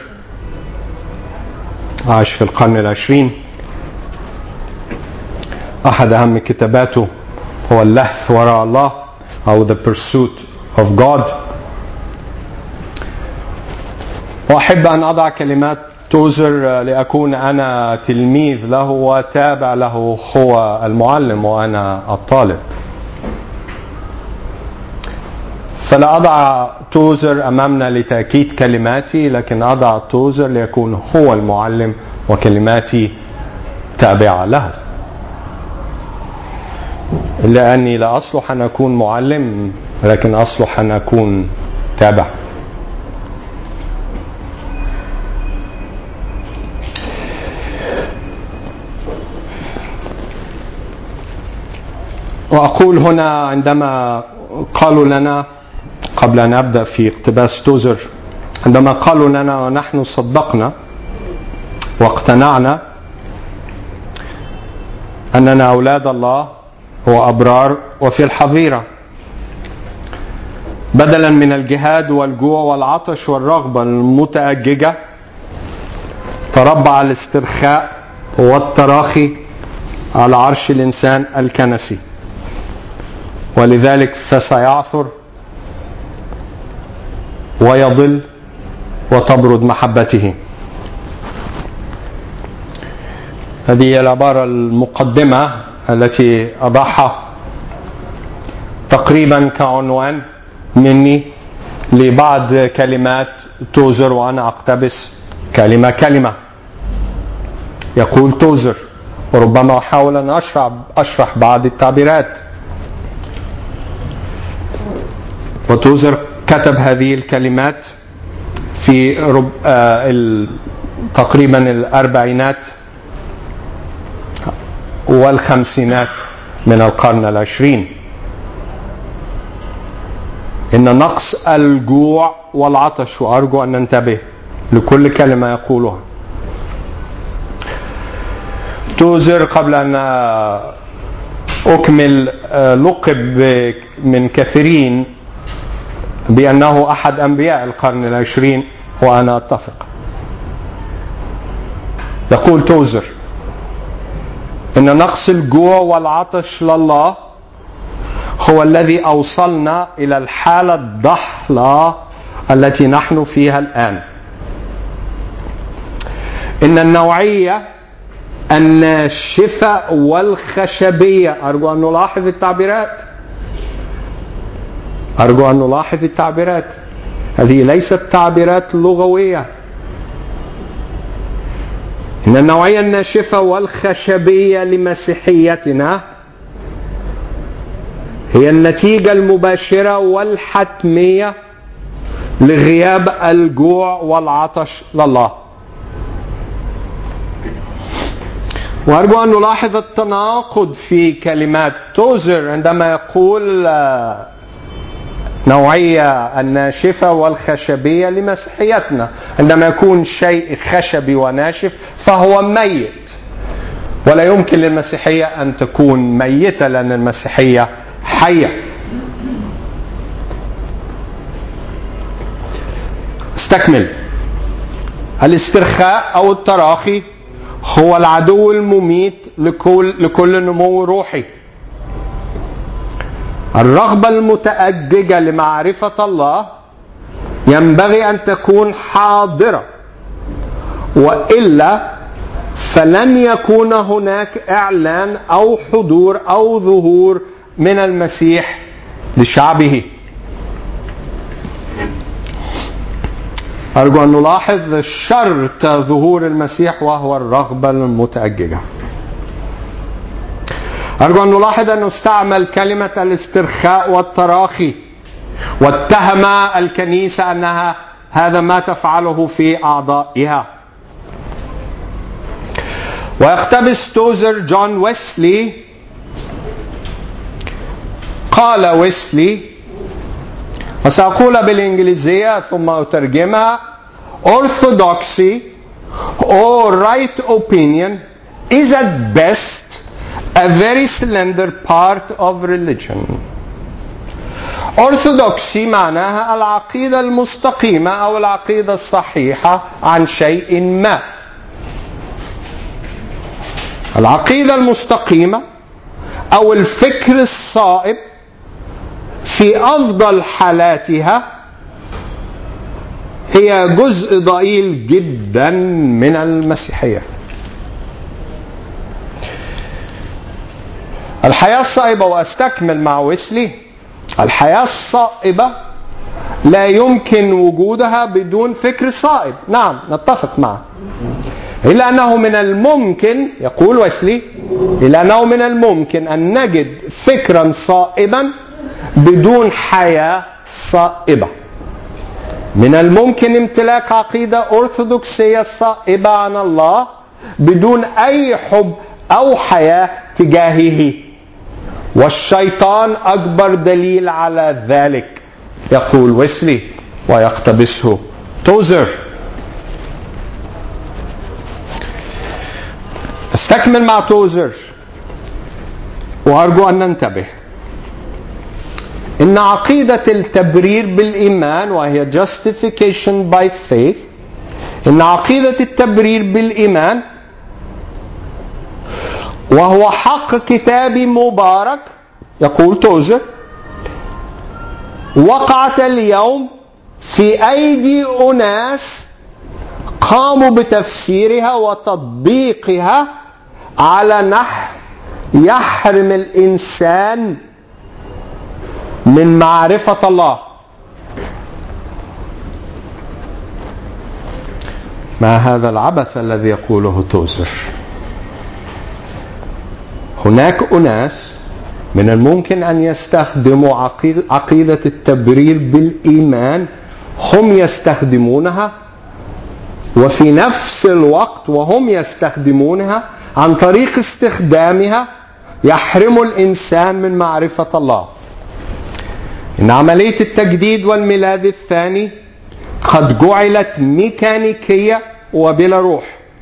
عاش في القرن العشرين. أحد أهم كتاباته هو اللهث وراء الله أو The Pursuit of God. وأحب أن أضع كلمات توزر لأكون أنا تلميذ له وتابع له، هو المعلم وأنا الطالب. فلا أضع توزر أمامنا لتأكيد كلماتي، لكن أضع توزر ليكون هو المعلم وكلماتي تابعة له. إلا أني لا أصلح أن أكون معلم، لكن أصلح أن أكون تابع. وأقول هنا عندما قالوا لنا قبل أن أبدأ في اقتباس توزر، عندما قالوا لنا ونحن صدقنا واقتنعنا أننا أولاد الله وأبرار وفي الحظيرة، بدلا من الجهاد والجوع والعطش والرغبة المتأججة تربع الاسترخاء والتراخي على عرش الإنسان الكنسي، ولذلك فسيعثر ويضل وتبرد محبته. هذه العبارة المقدمة التي أضعها تقريبا كعنوان مني لبعض كلمات توزر، وأنا أقتبس كلمة كلمة. يقول توزر، وربما أحاول أن أشرح, أشرح بعض التعبيرات. وتوزر كتب هذه الكلمات في رب آه تقريبا الأربعينات والخمسينات من القرن العشرين. إن نقص الجوع والعطش، وأرجو أن ننتبه لكل كلمة يقولها توزر. قبل أن أكمل، لقب من كثيرين بأنه أحد أنبياء القرن العشرين، وأنا أتفق. يقول توزر إن نقص الجوع والعطش لله هو الذي أوصلنا إلى الحالة الضحلة التي نحن فيها الآن. إن النوعية الناشفة والخشبية، أرجو أن نلاحظ التعبيرات أرجو أن نلاحظ التعبيرات هذه ليست تعبيرات لغوية. إن النوعية الناشفة والخشبية لمسيحيتنا هي النتيجة المباشرة والحتمية لغياب الجوع والعطش لله. وأرجو أن نلاحظ التناقض في كلمات توزر عندما يقول نوعية الناشفة والخشبية لمسيحيتنا. عندما يكون شيء خشبي وناشف فهو ميت، ولا يمكن للمسيحية أن تكون ميتة، لأن المسيحية حية. استكمل. الاسترخاء أو التراخي هو العدو المميت لكل, لكل نمو روحي. الرغبة المتأججة لمعرفة الله ينبغي أن تكون حاضرة، وإلا فلن يكون هناك إعلان أو حضور أو ظهور من المسيح لشعبه. أرجو أن نلاحظ شرط ظهور المسيح، وهو الرغبة المتأججة. أرجو أن نلاحظ أن نستعمل كلمة الاسترخاء والتراخي، واتهم الكنيسة أنها هذا ما تفعله في أعضائها. ويقتبس توزر جون ويسلي. قال ويسلي، وسأقول بالإنجليزية ثم أترجمها: Orthodoxy or right opinion is at best a very slender part of religion. Orthodoxy معناها العقيدة المستقيمة أو العقيدة الصحيحة عن شيء ما. العقيدة المستقيمة أو الفكر الصائب في أفضل حالاتها هي جزء ضئيل جدا من المسيحية. الحياة الصائبة، وأستكمل مع ويسلي، الحياة الصائبة لا يمكن وجودها بدون فكر صائب. نعم، نتفق معه. إلا أنه من الممكن، يقول ويسلي، إلا أنه من الممكن أن نجد فكرا صائبا بدون حياة صائبة. من الممكن امتلاك عقيدة أرثوذكسية صائبة عن الله بدون أي حب أو حياة تجاهه، والشيطان أكبر دليل على ذلك، يقول ويسلي ويقتبسه توزر. استكمل مع توزر، وأرجو أن ننتبه. إن عقيدة التبرير بالإيمان، وهي justification by faith، إن عقيدة التبرير بالإيمان وهو حق كتابي مبارك، يقول توزر، وقعت اليوم في أيدي أناس قاموا بتفسيرها وتطبيقها على نحو يحرم الإنسان من معرفة الله. ما هذا العبث الذي يقوله توزر؟ هناك أناس من الممكن أن يستخدموا عقيدة التبرير بالإيمان، هم يستخدمونها، وفي نفس الوقت وهم يستخدمونها عن طريق استخدامها يحرم الإنسان من معرفة الله. إن عملية التجديد والميلاد الثاني قد جعلت ميكانيكية وبلا روح.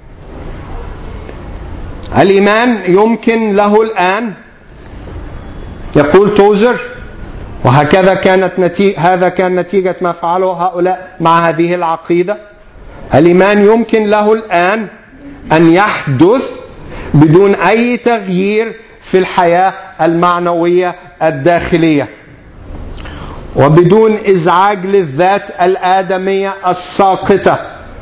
الإيمان يمكن له الآن، يقول توزر، وهكذا كانت نتيجة هذا كان نتيجة ما فعله هؤلاء مع هذه العقيدة، الإيمان يمكن له الآن أن يحدث بدون أي تغيير في الحياة المعنوية الداخلية، وبدون إزعاج للذات الآدمية الساقطة.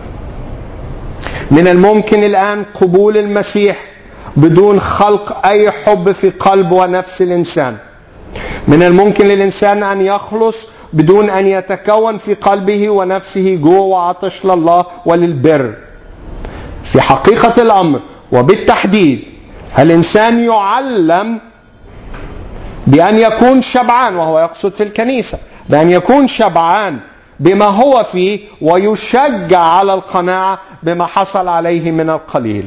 من الممكن الآن قبول المسيح بدون خلق أي حب في قلب ونفس الإنسان. من الممكن للإنسان أن يخلص بدون أن يتكون في قلبه ونفسه جوع وعطش لله وللبر. في حقيقة الأمر وبالتحديد الإنسان يعلم بأن يكون شبعان، وهو يقصد في الكنيسة بأن يكون شبعان بما هو فيه، ويشجع على القناعة بما حصل عليه من القليل.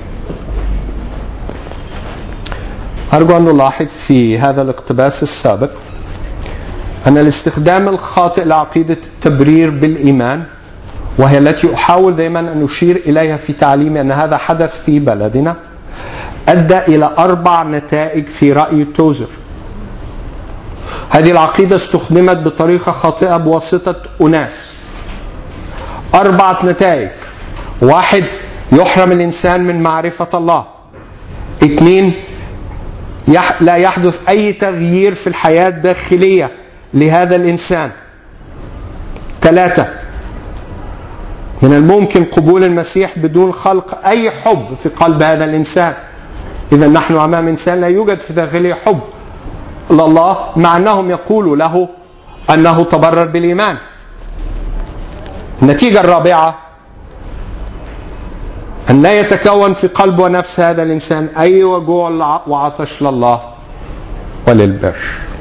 أرجو أن نلاحظ في هذا الاقتباس السابق أن الاستخدام الخاطئ لعقيدة التبرير بالإيمان، وهي التي أحاول دائما أن أشير إليها في تعليمي أن هذا حدث في بلدنا، أدى إلى أربع نتائج في رأي توزر. هذه العقيدة استخدمت بطريقة خاطئة بواسطة أناس. أربعة نتائج: واحد، يحرم الإنسان من معرفة الله. اثنين، لا يحدث أي تغيير في الحياة الداخلية لهذا الإنسان. ثلاثة، من الممكن قبول المسيح بدون خلق أي حب في قلب هذا الإنسان. إذا نحن أمام إنسان لا يوجد في داخله حب لله، مع أنهم يقولوا له أنه تبرر بالإيمان. النتيجة الرابعة، أن لا يتكون في قلب ونفس هذا الإنسان أي وجوع وعطش لله وللبر.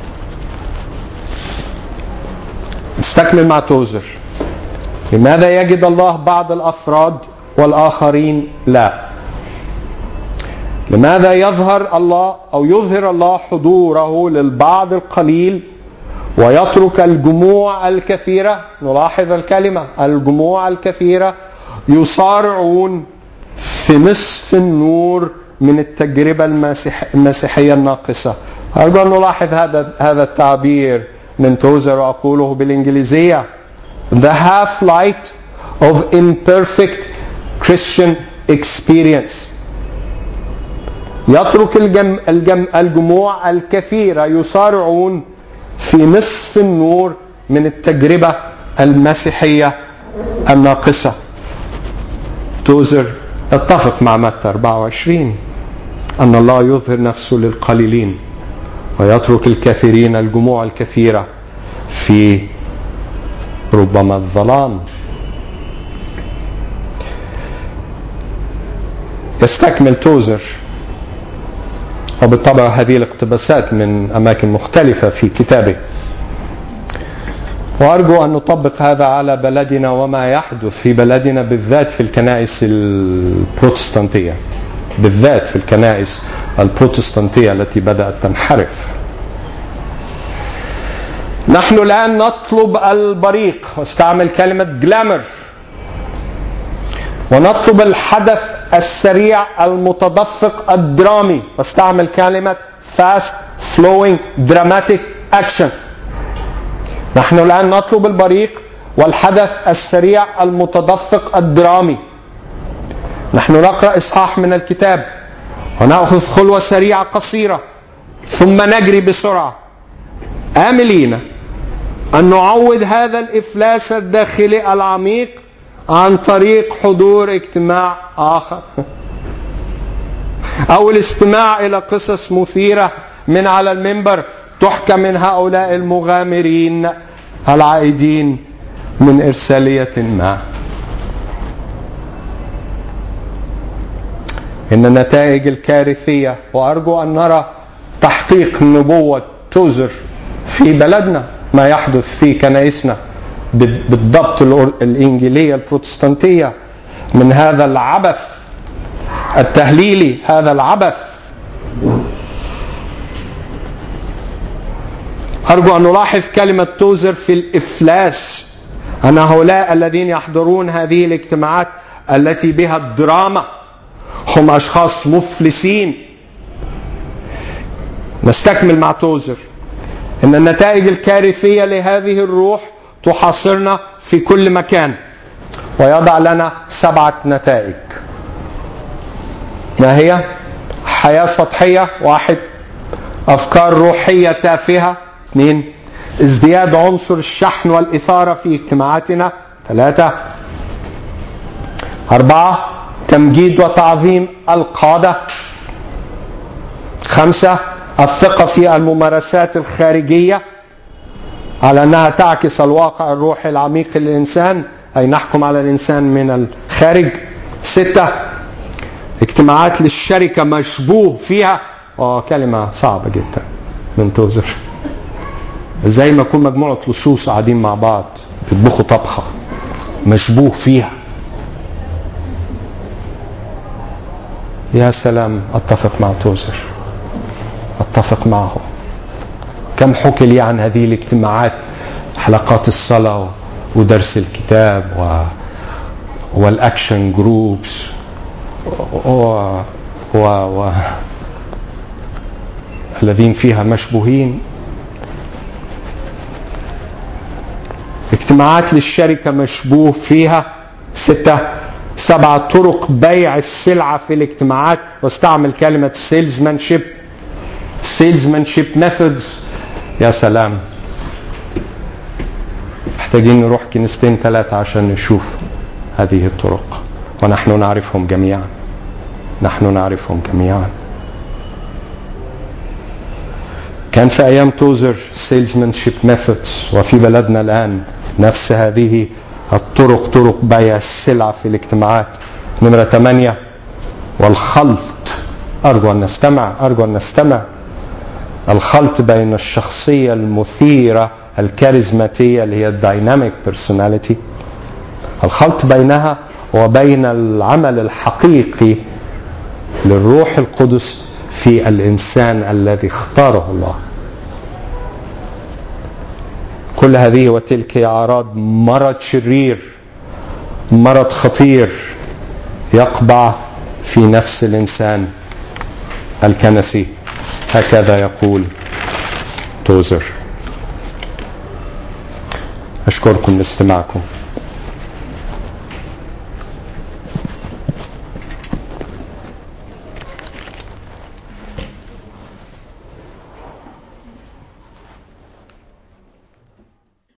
نستكمل مع توزر. لماذا يجد الله بعض الأفراد والآخرين لا؟ لماذا يظهر الله أو يظهر الله حضوره للبعض القليل ويترك الجموع الكثيرة؟ نلاحظ الكلمة الجموع الكثيرة يصارعون في نصف النور من التجربة المسيحية الناقصة. أرجو أن نلاحظ هذا هذا التعبير من توزر، وأقوله بالإنجليزية: the half light of imperfect Christian experience. يترك الجم الجم الجموع الكثيرة يصارعون في نصف النور من التجربة المسيحية الناقصة. توزر اتفق مع متى أربعة وعشرين أن الله يظهر نفسه للقليلين ويترك الكثيرين الجموع الكثيرة في ربما الظلام. يستكمل توزر، وبالطبع هذه الاقتباسات من أماكن مختلفة في كتابه، وأرجو أن نطبق هذا على بلدنا وما يحدث في بلدنا، بالذات في الكنائس البروتستانتية، بالذات في الكنائس البروتستانتية التي بدأت تنحرف. نحن الآن نطلب البريق، واستعمل كلمة جلامر، ونطلب الحدث السريع المتدفق الدرامي، واستعمل كلمة fast flowing dramatic action. نحن الآن نطلب البريق والحدث السريع المتدفق الدرامي. نحن نقرأ إصحاح من الكتاب ونأخذ خلوة سريعة قصيرة ثم نجري بسرعة، آملين أن نعوض هذا الإفلاس الداخلي العميق عن طريق حضور اجتماع آخر، أو الاستماع إلى قصص مثيرة من على المنبر تحكى من هؤلاء المغامرين العائدين من إرسالية ما. إن النتائج الكارثية، وأرجو أن نرى تحقيق نبوة توزر في بلدنا، ما يحدث في كنائسنا بالضبط الإنجيلية البروتستانتية من هذا العبث التهليلي، هذا العبث. أرجو أن نلاحظ كلمة توزر في الإفلاس، أن هؤلاء الذين يحضرون هذه الاجتماعات التي بها الدراما هم أشخاص مفلسين. نستكمل مع توزر. إن النتائج الكارثية لهذه الروح تحاصرنا في كل مكان، ويضع لنا سبعة نتائج. ما هي؟ حياة سطحية، واحد. أفكار روحية تافهة، اثنين. ازدياد عنصر الشحن والإثارة في اجتماعاتنا، ثلاثة. أربعة. تمجيد وتعظيم القادة، خمسة. الثقة في الممارسات الخارجية على أنها تعكس الواقع الروحي العميق للإنسان، أي نحكم على الإنسان من الخارج. ستة. اجتماعات للشركة مشبوه فيها، آه كلمة صعبة جدا من توزر. زي ما يكون مجموعة لصوص قاعدين مع بعض بيطبخوا طبخة مشبوه فيها. يا سلام، أتفق مع توزر، أتفق معه. كم حكي لي عن هذه الاجتماعات، حلقات الصلاة ودرس الكتاب و... والأكشن جروبس و... و... و... الذين فيها مشبوهين. اجتماعات للشركة مشبوه فيها، ستة. سبعة. طرق بيع السلعة في الاجتماعات، واستعمل كلمة salesmanship salesmanship methods. يا سلام، محتاجين نروح كنيستين ثلاثة عشان نشوف هذه الطرق، ونحن نعرفهم جميعا، نحن نعرفهم جميعا. كان في أيام توزر salesmanship methods، وفي بلدنا الآن نفس هذه الطرق، طرق بيع السلع في الاجتماعات. نمرة ثمانية. والخلط. أرجو أن نستمع أرجو أن نستمع الخلط بين الشخصية المثيرة الكاريزماتية اللي هي الدايناميك بيرسوناليتي، الخلط بينها وبين العمل الحقيقي للروح القدس في الإنسان الذي اختاره الله. كل هذه وتلك هي أعراض مرض شرير، مرض خطير يقبع في نفس الإنسان الكنسي. هكذا يقول توزر. أشكركم لاستماعكم.